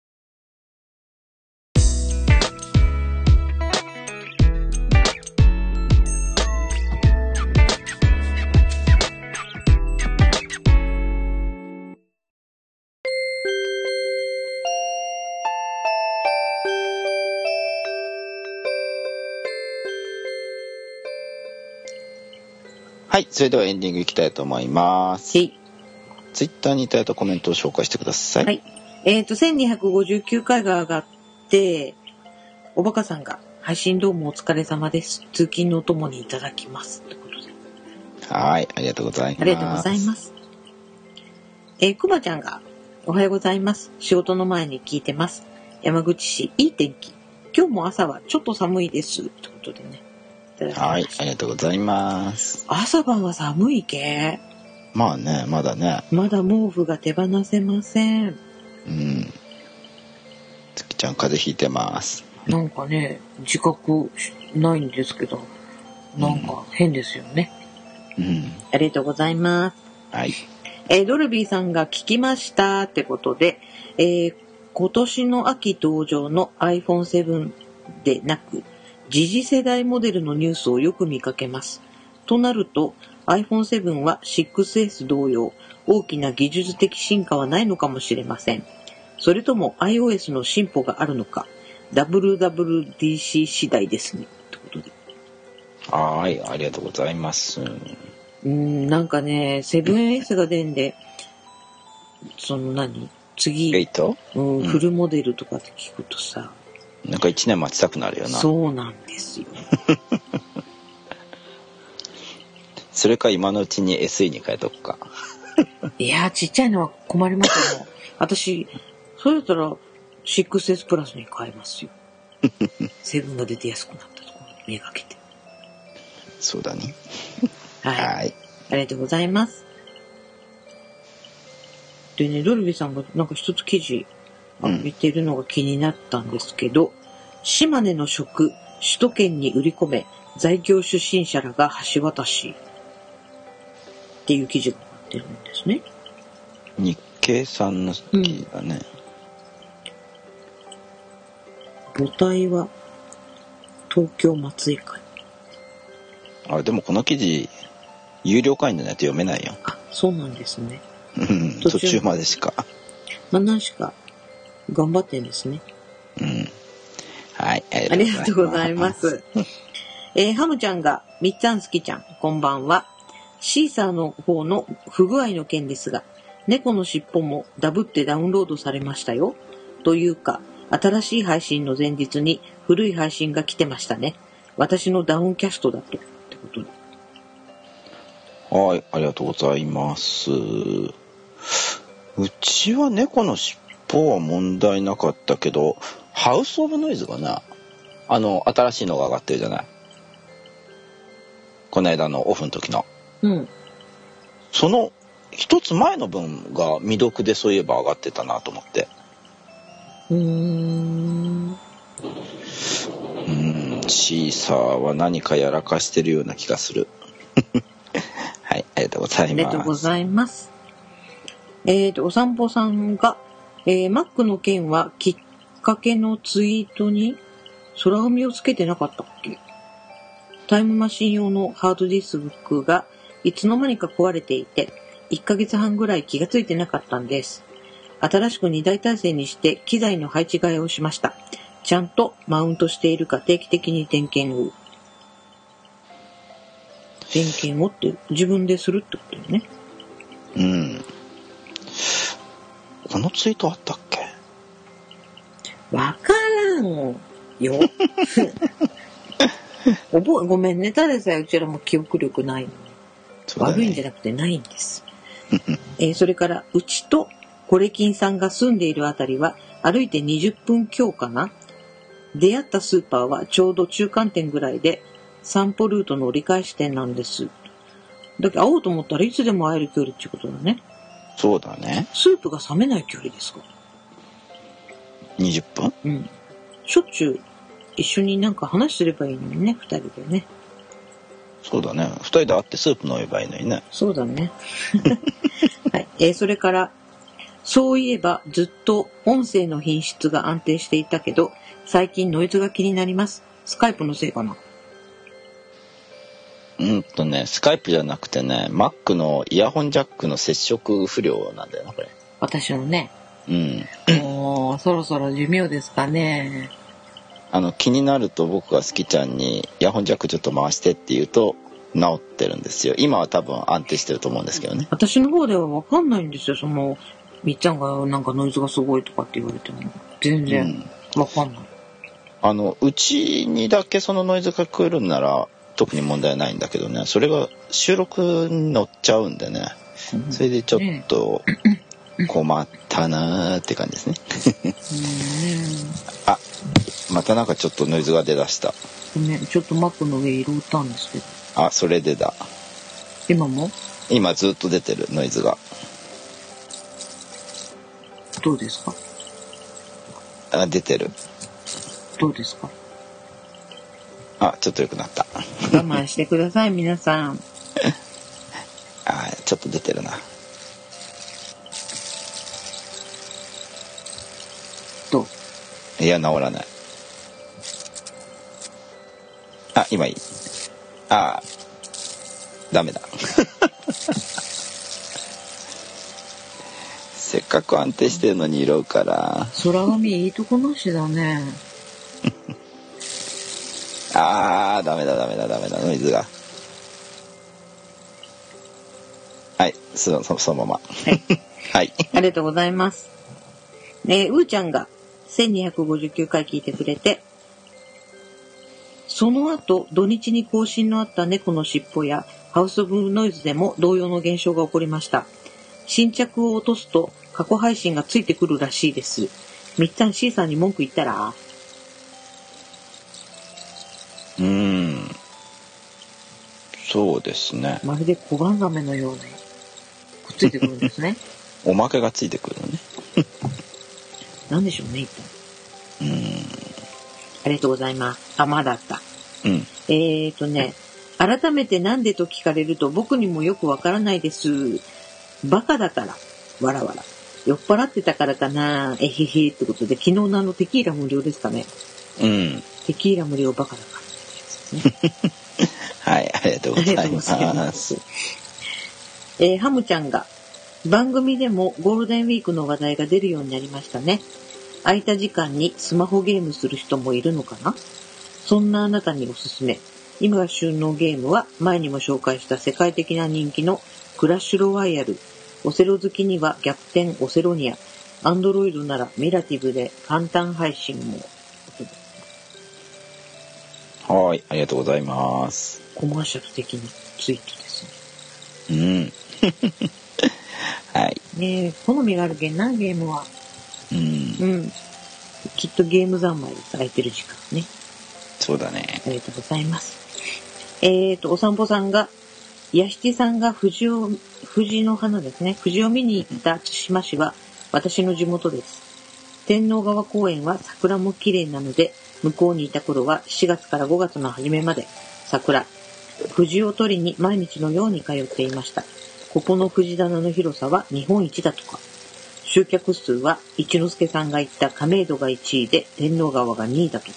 はい、それではエンディングいきたいと思います。ツイッターにいただいたコメントを紹介してください。 はい。1259回が上がって、おバカさんが配信どうもお疲れ様です。通勤のお供にいただきます。ということで。 はい、ありがとうございます。 ありがとうございます。くまちゃんがおはようございます。仕事の前に聞いてます。山口市いい天気。今日も朝はちょっと寒いです。ということでね。 はい、ありがとうございます。 朝晩は寒いけ。 まあね、まだね。 まだ毛布が手放せません。 月ちゃん風邪ひいてます。 なんかね、自覚ないんですけど、なんか変ですよね。ありがとうございます。 はい。 ドルビーさんが聞きましたってことで、今年の秋登場の iPhone7 でなく、次次世代モデルのニュースをよく見かけます。となると iPhone7 は 6S 同様大きな技術的進化はないのかもしれません。それとも iOS の進歩があるのか WWDC 次第ですね。ということで。 はい、ありがとうございます。 なんかね 7S が出んでその次、 8？ フルモデルとかって聞くとさ、 なんか1年待ちたくなるよな。 そうなんですよ。 それか今のうちに SE に変えとくか。 いやちっちゃいのは困りますよ。私それだったら 6S プラスに変えますよ。7が出て安くなったところにめがけて。 そうだね。 はい。 はい。 ありがとうございます。でね、ドルビーさんがなんか一つ記事上げてるのが気になったんですけど、島根の食、首都圏に売り込め、在京出身者らが橋渡しっていう記事が載ってるんですね。 日経さんの記事だね。 母体は東京松井会。 でもこの記事有料会員でないと読めないよ。 あ、そうなんですね。 途中までしか。 何しか頑張ってんですね。 はい、 ありがとうございます。ハムちゃんがみっちゃん好きちゃん、こんばんは。シーサーの方の不具合の件ですが、猫のしっぽもダブってダウンロードされましたよ。というか、新しい配信の前日に古い配信が来てましたね。 私のダウンキャストだとってことで。 はい、ありがとうございます。うちは猫の尻尾は問題なかったけど、ハウスオブノイズがね、新しいのが上がってるじゃない。この間のオフの時の。 うん。 その一つ前の分が未読でそういえば上がってたなと思って。シーサーは何かやらかしてるような気がする。はい、ありがとうございます。 ありがとうございます。お散歩さんが、マックの件はきっかけのツイートに空海をつけてなかったっけ？タイムマシン用のハードディスクがいつの間にか壊れていて、1ヶ月半ぐらい気がついてなかったんです。新しく2台体制にして機材の配置替えをしました。ちゃんとマウントしているか定期的に点検を。点検をって自分でするってことよね。 うん。このツイートあったっけ？ わからんよ。ごめんね。ただでさえうちらも記憶力ないのに。悪いんじゃなくてないんです。それからうちとコレキンさんが住んでいるあたりは歩いて20分強かな。出会ったスーパーはちょうど中間点ぐらいで散歩ルートの折り返し点なんです。だけど会おうと思ったらいつでも会える距離っていうことだね。 そうだね。 スープが冷めない距離ですか ？20分？ うん。しょっちゅう一緒になんか話すればいいのにね、2人でね。 そうだね。2人で会ってスープ飲めばいいのにね。 そうだね。はい。それから、そういえばずっと音声の品質が安定していたけど、最近ノイズが気になります。スカイプのせいかな。 スカイプじゃなくてね、Mac のイヤホンジャックの接触不良なんだよな、これ。 私のね。 うん。 もう、そろそろ寿命ですかね。 気になると僕が好きちゃんにイヤホンジャックちょっと回してって言うと治ってるんですよ。今は多分安定してると思うんですけどね。 私の方では分かんないんですよ。みっちゃんがなんかノイズがすごいとかって言われても全然分かんない。 うちにだけそのノイズが来るんなら特に問題ないんだけどね、それが収録に乗っちゃうんでね、それでちょっと困ったなーって感じですね。あ、またなんかちょっとノイズが出だした。 ごめん、ちょっとマックの上色打ったんですけど。 あ、それでだ。 今も？ 今ずっと出てるノイズが。 どうですか？ あ、出てる。 どうですか？ あ、ちょっと良くなった。 我慢してください、皆さん。 あ、ちょっと出てるな。 どう？ いや、治らない。あ、今いい。あ、ダメだ。せっかく安定してるのに色うから。 空紙いいとこなしだね。 あー、ダメだ、ノイズが。はい、そのまま。はい。はい。 ありがとうございます。うーちゃんが1259回聞いてくれて、その後、土日に更新のあった猫のしっぽやハウスオブノイズでも同様の現象が起こりました。新着を落とすと過去配信がついてくるらしいです。みっちゃん C さんに文句言ったら？ そうですね。 まるで小判ザメのようにくっついてくるんですね。 おまけがついてくるのね。 なんでしょうね、一体。ありがとうございます。あ、まだあった。改めてなんでと聞かれると僕にもよくわからないです。バカだから、わらわら。酔っ払ってたからかな、えへへってことで、昨日のテキーラ無料ですかね。テキーラ無料バカだからってやつですね。 はい、ありがとうございます。 ハムちゃんが、番組でもゴールデンウィークの話題が出るようになりましたね。空いた時間にスマホゲームする人もいるのかな？そんなあなたにおすすめ。今が旬のゲームは前にも紹介した世界的な人気のクラッシュロワイヤル。オセロ好きには逆転オセロニア。アンドロイドならミラティブで簡単配信も。 はい、ありがとうございます。 コマーシャル的なツイートですね。うん。はい。 ねえ、好みがあるけんな、ゲームは。 うん。 きっとゲーム三昧です、空いてる時間ね。 そうだね。 ありがとうございます。お散歩さんが、弥七さんが藤の花ですね。藤を見に行った対馬市は私の地元です。天王川公園は桜も綺麗なので、向こうにいた頃は4月から5月の初めまで藤を取りに毎日のように通っていました。ここの藤棚の広さは日本一だとか。集客数は一之輔さんが言った亀戸が1位で天王川が2位だとか。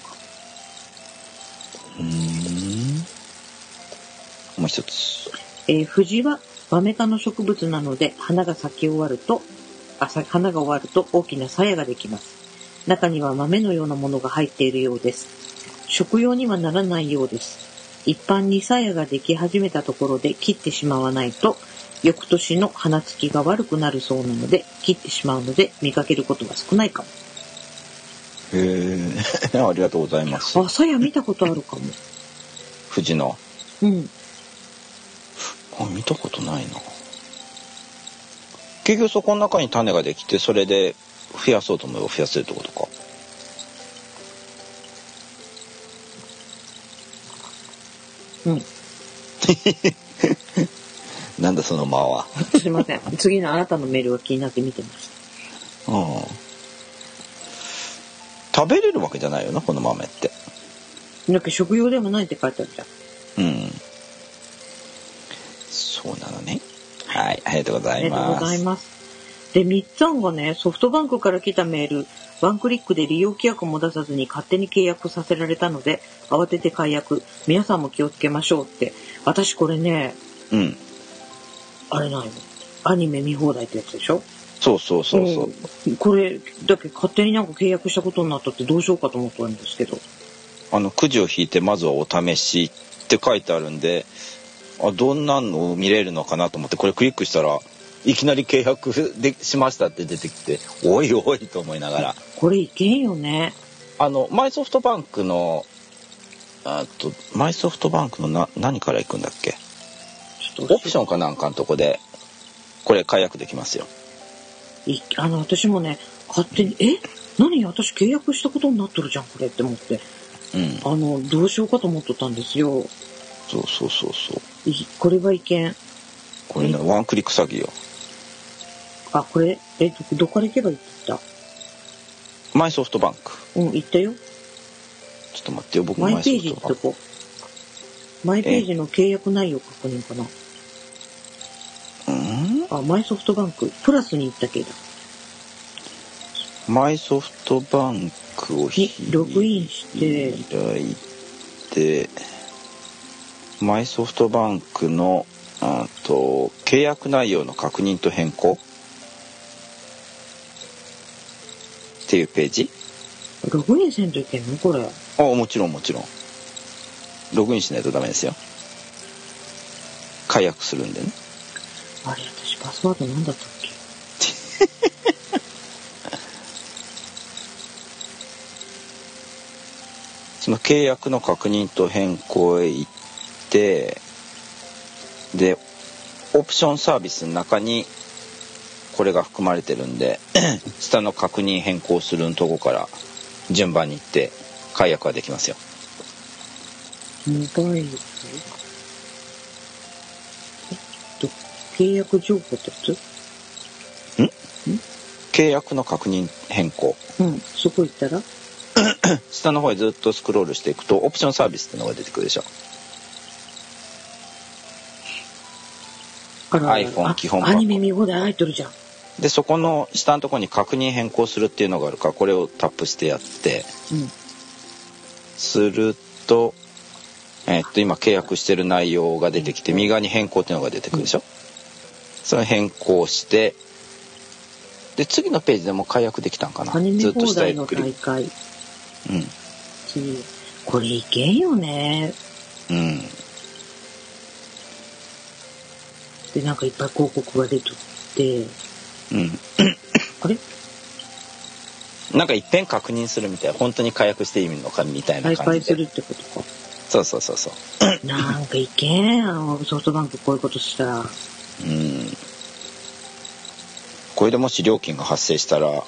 もう一つ。 藤はマメ科の植物なので花が終わると大きな鞘ができます。中には豆のようなものが入っているようです。食用にはならないようです。一般に鞘ができ始めたところで切ってしまわないと翌年の花つきが悪くなるそうなので切ってしまうので見かけることが少ないかも。 ありがとうございます。 鞘見たことあるかも。 藤の。見たことないな。結局そこの中に種ができてそれで増やそうと思えば増やせるってことか。なんだその間は。 すいません。次のあなたのメールが気になって見てました。 食べれるわけじゃないよなこの豆って。 なんか食用でもないって書いてあるじゃん。 そうなのね。はい、ありがとうございます。 ありがとうございます。で、みっつぁんがね、ソフトバンクから来たメール、ワンクリックで利用規約も出さずに勝手に契約させられたので、慌てて解約。皆さんも気をつけましょうって。私これね、あれないの。アニメ見放題ってやつでしょ？ そう。 これ、だけ勝手になんか契約したことになったってどうしようかと思ったんですけど。 くじを引いてまずはお試しって書いてあるんで、どんなのを見れるのかなと思ってこれクリックしたらいきなり契約しましたって出てきておいおいと思いながらこれいけんよね。 マイソフトバンクの何から行くんだっけ。オプションかなんかのとこでこれ解約できますよ。 私もね勝手に何私契約したことになっとるじゃんこれって思って、どうしようかと思っとったんですよ。 そうこれはいけん。 これねワンクリック詐欺よ。 これどこから行けばいいって言った？ マイソフトバンク。 行ったよ。 ちょっと待ってよ僕マイページってとこ。マイページの契約内容確認かな。マイソフトバンクプラスに行ったけど。 マイソフトバンクをログインして開いてマイソフトバンクの契約内容の確認と変更っていうページ。 ログインせんといけんのこれ。 もちろんログインしないとダメですよ。解約するんでね。 私パスワード何だったっけその契約の確認と変更へ行ってでオプションサービスの中にこれが含まれてるんで下の確認変更するとこから順番に行って解約はできますよ。 モバイル契約情報ってやつ？ 契約の確認変更。 そこ行ったら下の方へずっとスクロールしていくとオプションサービスってのが出てくるでしょ。iPhone 基本パック。 アニメ見放題入ってるじゃん。 でそこの下のところに確認変更するっていうのがあるからこれをタップしてやって、すると、今契約してる内容が出てきて右側に変更っていうのが出てくるでしょ。それを変更してで次のページでも解約できたんかな。 アニメ放題の大会。これいけんよね。でなんかいっぱい広告が出てて。あれ？ なんか一遍確認するみたいな本当に解約していいのかみたいな感じで。 再開するってことか。 そうそうそうそう。 なんかいけん、ソフトバンクこういうことしたら。 これでもし料金が発生したら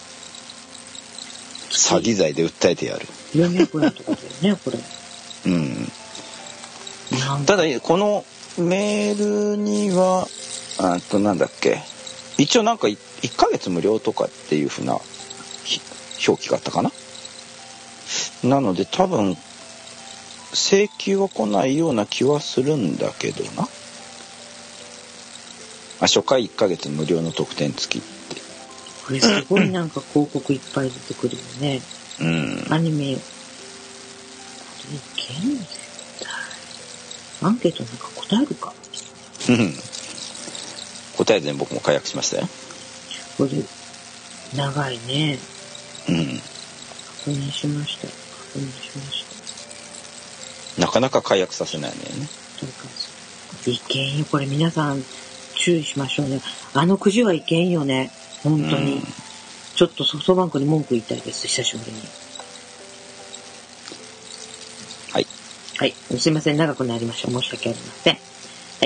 詐欺罪で訴えてやる。 400円とかだよね、これ。 ただこのメールにはなんだっけ、一応なんか1ヶ月無料とかっていう風な表記があったかな。なので多分請求は来ないような気はするんだけどな。初回1ヶ月無料の特典付きって。 これすごいなんか広告いっぱい出てくるよね。アニメ。これいけんの絶対。アンケートなんか答えるか。 答えずに僕も解約しましたよ。 これ長いね。確認しました。なかなか解約させないのよね。 いけんよ、これ皆さん注意しましょうね。くじはいけんよね。本当に。ちょっとソフトバンクに文句言いたいです。久しぶりに。 はい。 はい。すいません。長くなりました。申し訳ありません。はい。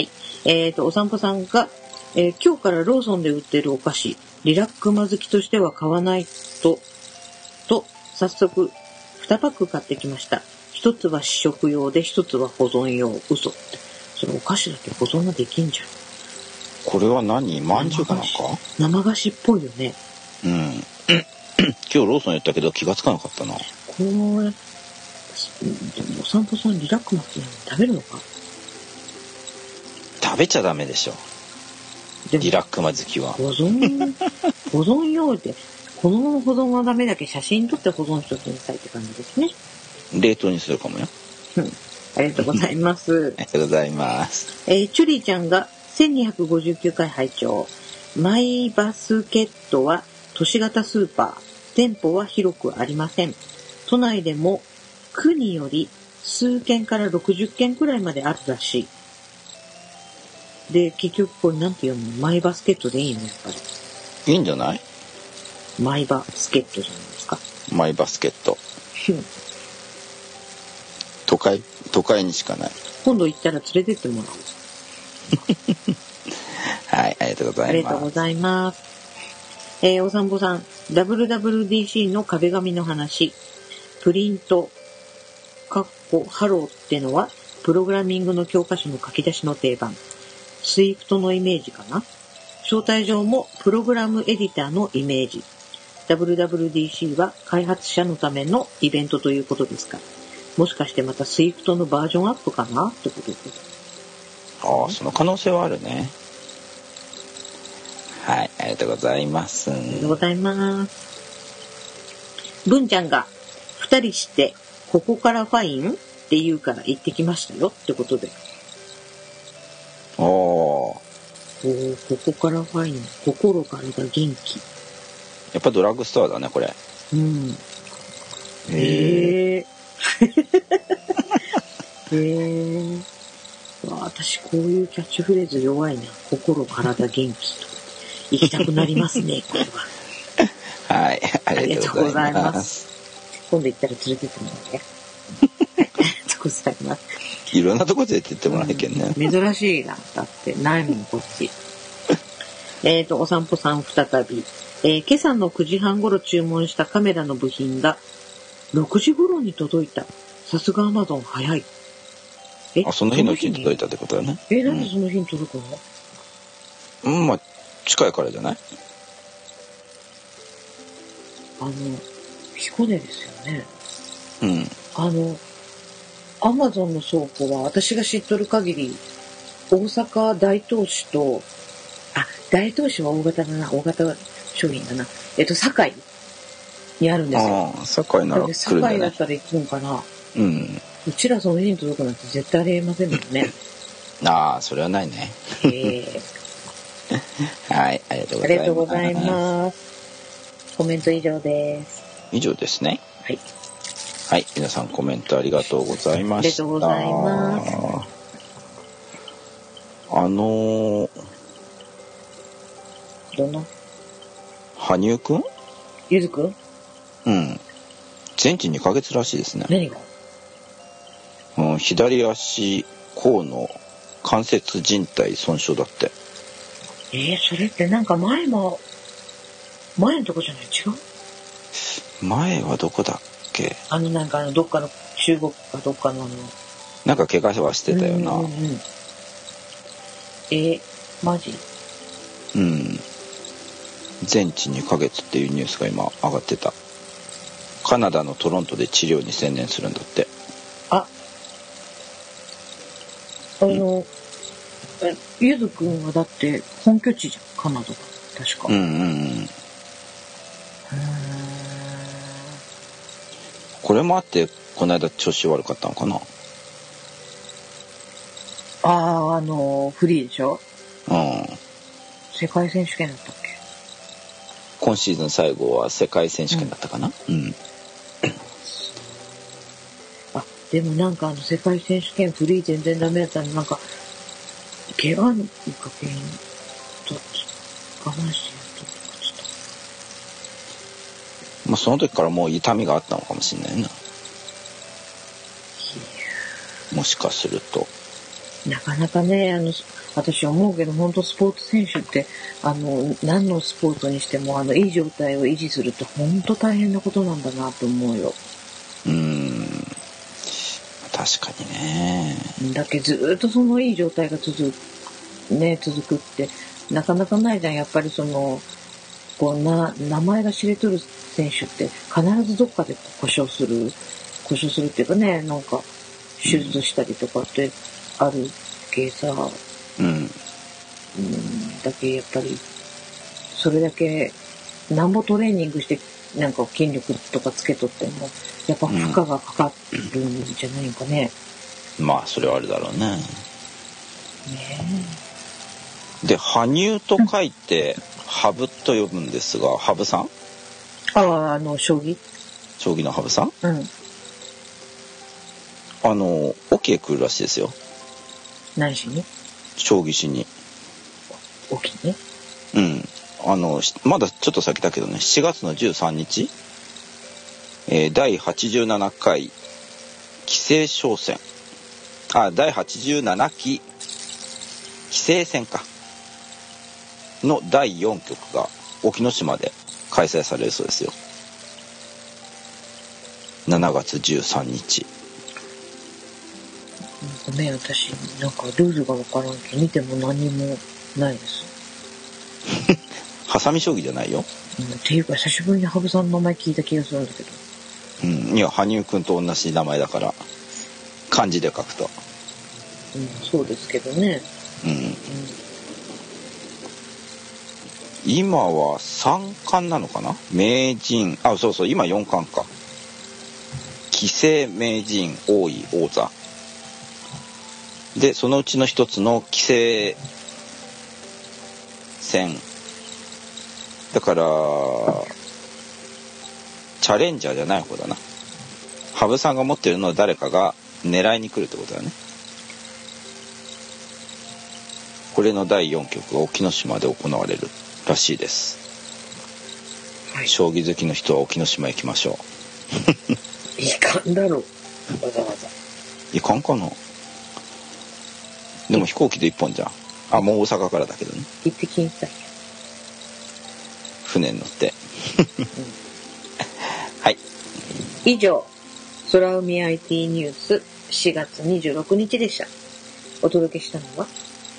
お散歩さんが、今日からローソンで売ってるお菓子、リラックマ好きとしては買わないと、早速、2パック買ってきました。1つは試食用で、1つは保存用。嘘って。それお菓子だけ保存ができんじゃん。 これは何？まんじゅうかなんか？ 生菓子っぽいよね。 今日ローソンやったけど気がつかなかったな。 これ、でもお散歩さんリラックマって食べるのか？ 食べちゃダメでしょ。リラックマ好きは。 保存用って、このまま保存はダメだけ写真撮って保存しときなさいって感じですね。 冷凍にするかもよ。 ありがとうございます。 ありがとうございます。 チュリーちゃんが1259回拝聴。マイバスケットは都市型スーパー。店舗は広くありません。都内でも区により数件から60件くらいまであるらしい。で、結局これなんて読むの？マイバスケットでいいのやっぱり。 いいんじゃない？ マイバスケットじゃないですか。 マイバスケット。都会にしかない。 今度行ったら連れてってもらおう。 はい、ありがとうございます。 ありがとうございます。お散歩さん、WWDC の壁紙の話、プリント、ハローってのは、プログラミングの教科書の書き出しの定番、Swift のイメージかな。招待状もプログラムエディターのイメージ。WWDC は開発者のためのイベントということですか。もしかしてまた Swift のバージョンアップかなってことです。 ああ、その可能性はあるね。はい、ありがとうございます。 ありがとうございます。文ちゃんが2人してここからファインって言うから行ってきましたよってことで。ここからファイン、心からが元気。 やっぱドラッグストアだねこれ。 私こういうキャッチフレーズ弱いな。心からが元気と行きたくなりますねこれは。 はい、ありがとうございます。 今度行ったら連れてってもらって。ありがとうございます。 いろんなとこ連れてってもらえけんね。 珍しいな。だってないもんこっち。お散歩さん再び。今朝の9時半頃注文したカメラの部品が6時頃に届いた。さすがアマゾン早い。 その日のうちに届いたってことだね。 なんでその日に届くの？ まあ近いからじゃない？ 彦根ですよね。アマゾンの倉庫は私が知っとる限り大阪大東市と大東市は大型だな、大型商品だな。堺にあるんですよ。 堺なら来るんじゃない？ 堺だったら行くんかな。うちらその日に届くなんて絶対ありえませんもんね。 それはないね。はい、ありがとうございます。 ありがとうございます。コメント以上です。 以上ですね。 はい。 はい、皆さんコメントありがとうございました。 ありがとうございます。どんな？ 羽生くん？ ゆずくん？ 全治2ヶ月らしいですね。 何が？ うん、左足甲の関節靭帯損傷だって。 それってなんか前のとこじゃない？違う？ 前はどこだっけ？ なんかどっかの中国かどっかのなんか怪我はしてたよな。 マジ？ うん。全治2ヶ月っていうニュースが今上がってた。カナダのトロントで治療に専念するんだって。 ゆずくんはだって本拠地じゃん、カナダが確か。 これもあってこの間調子悪かったのかな。 フリーでしょ。世界選手権だったっけ？ 今シーズン最後は世界選手権だったかな。 でもなんか世界選手権フリー全然ダメだったの。なんか怪我のかけんと我慢してやっとかちょっと。 その時からもう痛みがあったのかもしれないな。もしかすると。 なかなかね、私思うけど、本当スポーツ選手って、何のスポーツにしても、いい状態を維持するって本当大変なことなんだなと思うよ。 確かにね。 だけどずっとそのいい状態が続くって、なかなかないじゃん。やっぱり名前が知れとる選手って必ずどっかで故障するっていうかね、なんか手術したりとかってあるけさ、だけやっぱりそれだけなんぼトレーニングしてなんか筋力とかつけとってもやっぱ負荷がかかるんじゃないかね。 それはあるだろうね。で、羽生と書いて羽生と呼ぶんですが、羽生さん？ 将棋の羽生さん？沖へ来るらしいですよ。 何しに？ 将棋しに。 沖ね。 まだちょっと先だけどね、7月の13日、第87回棋聖将戦、第87期棋聖戦かの第4局が沖ノ島で開催されるそうですよ。7月13日。 ごめん、私なんかルールがわからんけど見ても何もないです。 ハサミ将棋じゃないよ。 っていうか久しぶりに羽生さんの名前聞いた気がするんだけど。 いや、羽生くんと同じ名前だから漢字で書くと。 そうですけどね。 今は3冠なのかな。名人、そう今4冠か。棋聖、名人、王位、王座で、そのうちの一つの棋聖戦だからチャレンジャーじゃない方だな。羽生さんが持ってるのを誰かが狙いに来るってことだね。これの第4局が沖ノ島で行われるらしいです。将棋好きの人は沖ノ島へ行きましょう。 いかんだろう、わざわざ。 いかんかな。でも飛行機で1本じゃん。もう大阪からだけどね。 行ってきんさい。 船に乗って。はい。 以上、空海 IT ニュース4月26日でした。お届けしたのは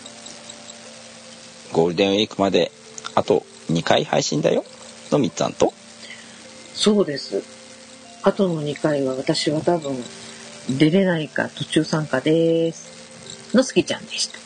ゴールデンウィークまであと2回配信だよのみっつぁんと。 そうです。あとの2回は私は多分出れないか途中参加ですのすきちゃんでした。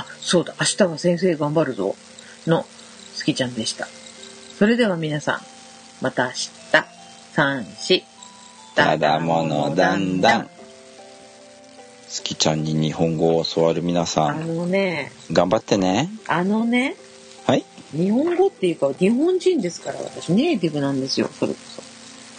そうだ、明日は先生頑張るぞのすきちゃんでした。それでは皆さんまた明日。3、4 ただものだんだん。すきちゃんに日本語を教わる皆さん、頑張ってね。はい。 日本語っていうか日本人ですから、私ネイティブなんですよ。それこそ。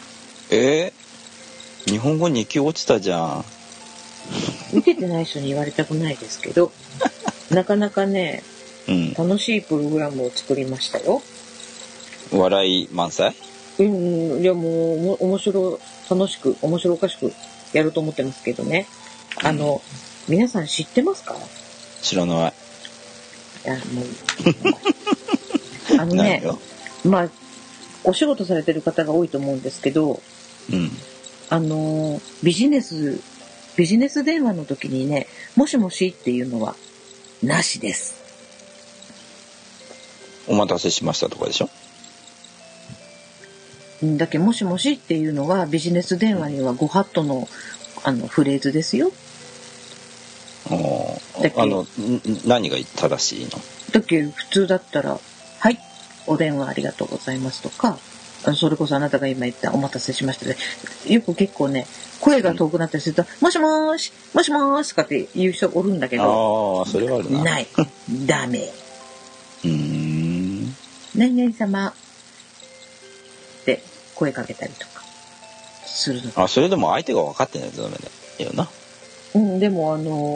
日本語2級落ちたじゃん。 受けてない人に言われたくないですけどなかなかね、楽しいプログラムを作りましたよ。 笑い満載？ いやもう楽しく面白おかしくやろうと思ってますけどね。皆さん知ってますか？ 知らない。 ね、まあ、お仕事されてる方が多いと思うんですけど、 うん。 ビジネス電話の時にね、もしもしっていうのは、なしです。 お待たせしましたとかでしょ？ だけど、もしもしっていうのは、ビジネス電話にはご法度の、フレーズですよ。 何が正しいの？ だけど、普通だったら、はい、お電話ありがとうございますとか、それこそあなたが今言ったお待たせしましたね。よく結構ね、声が遠くなったりすると、もしもーし、もしもーしとかって言う人おるんだけど、 それはあるな。 ない。ダメ。何々様って声かけたりとかするの。 それでも相手が分かってないとダメだよな。 でも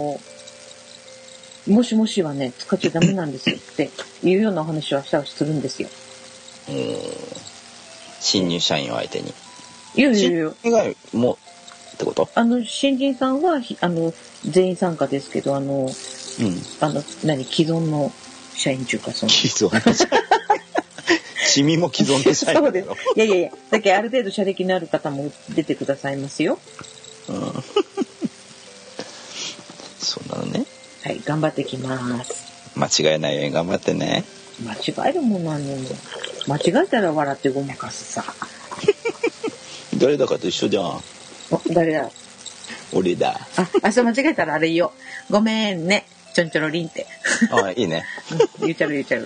もしもしはね、使っちゃダメなんですよっていうような話はしたりするんですよ。 新入社員を相手に。 いや。 以外もってこと？ 新人さんは全員参加ですけど、既存の社員中かその。 既存の社員。君も既存の社員。 そうです。いや。だけどある程度社歴のある方も出てくださいますよ。 そうなのね。 はい、頑張ってきます。 間違えないように頑張ってね。 間違えるもんなんの。間違えたら笑ってごまかすさ。 誰だかと一緒じゃん。 誰だ？ 俺だ。 そう間違えたらあれ言おう。ごめんね。ちょんちょろりんって。 いいね。 言っちゃる。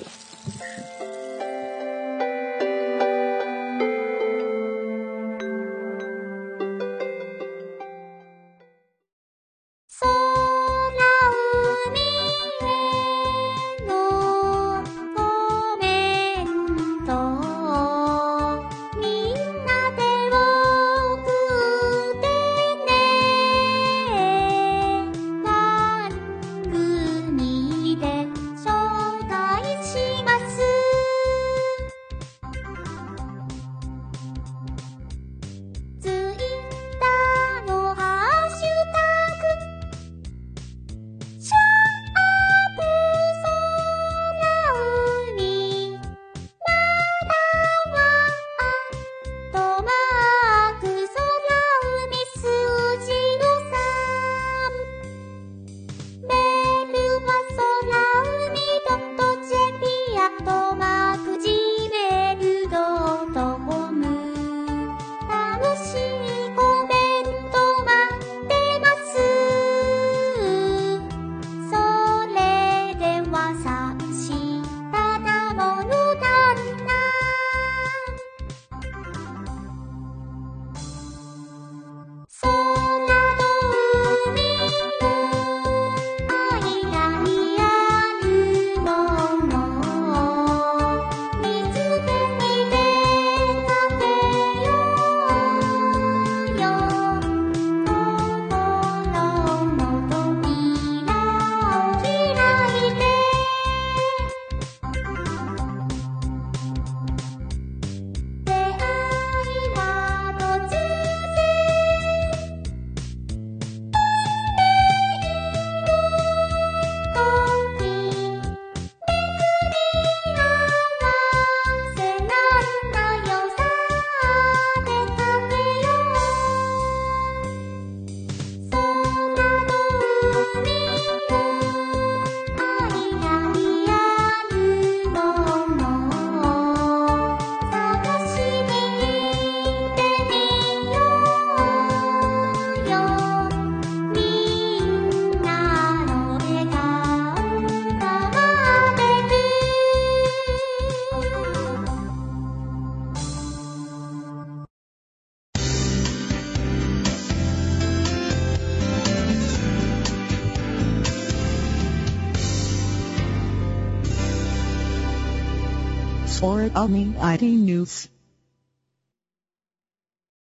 or Omni ID News.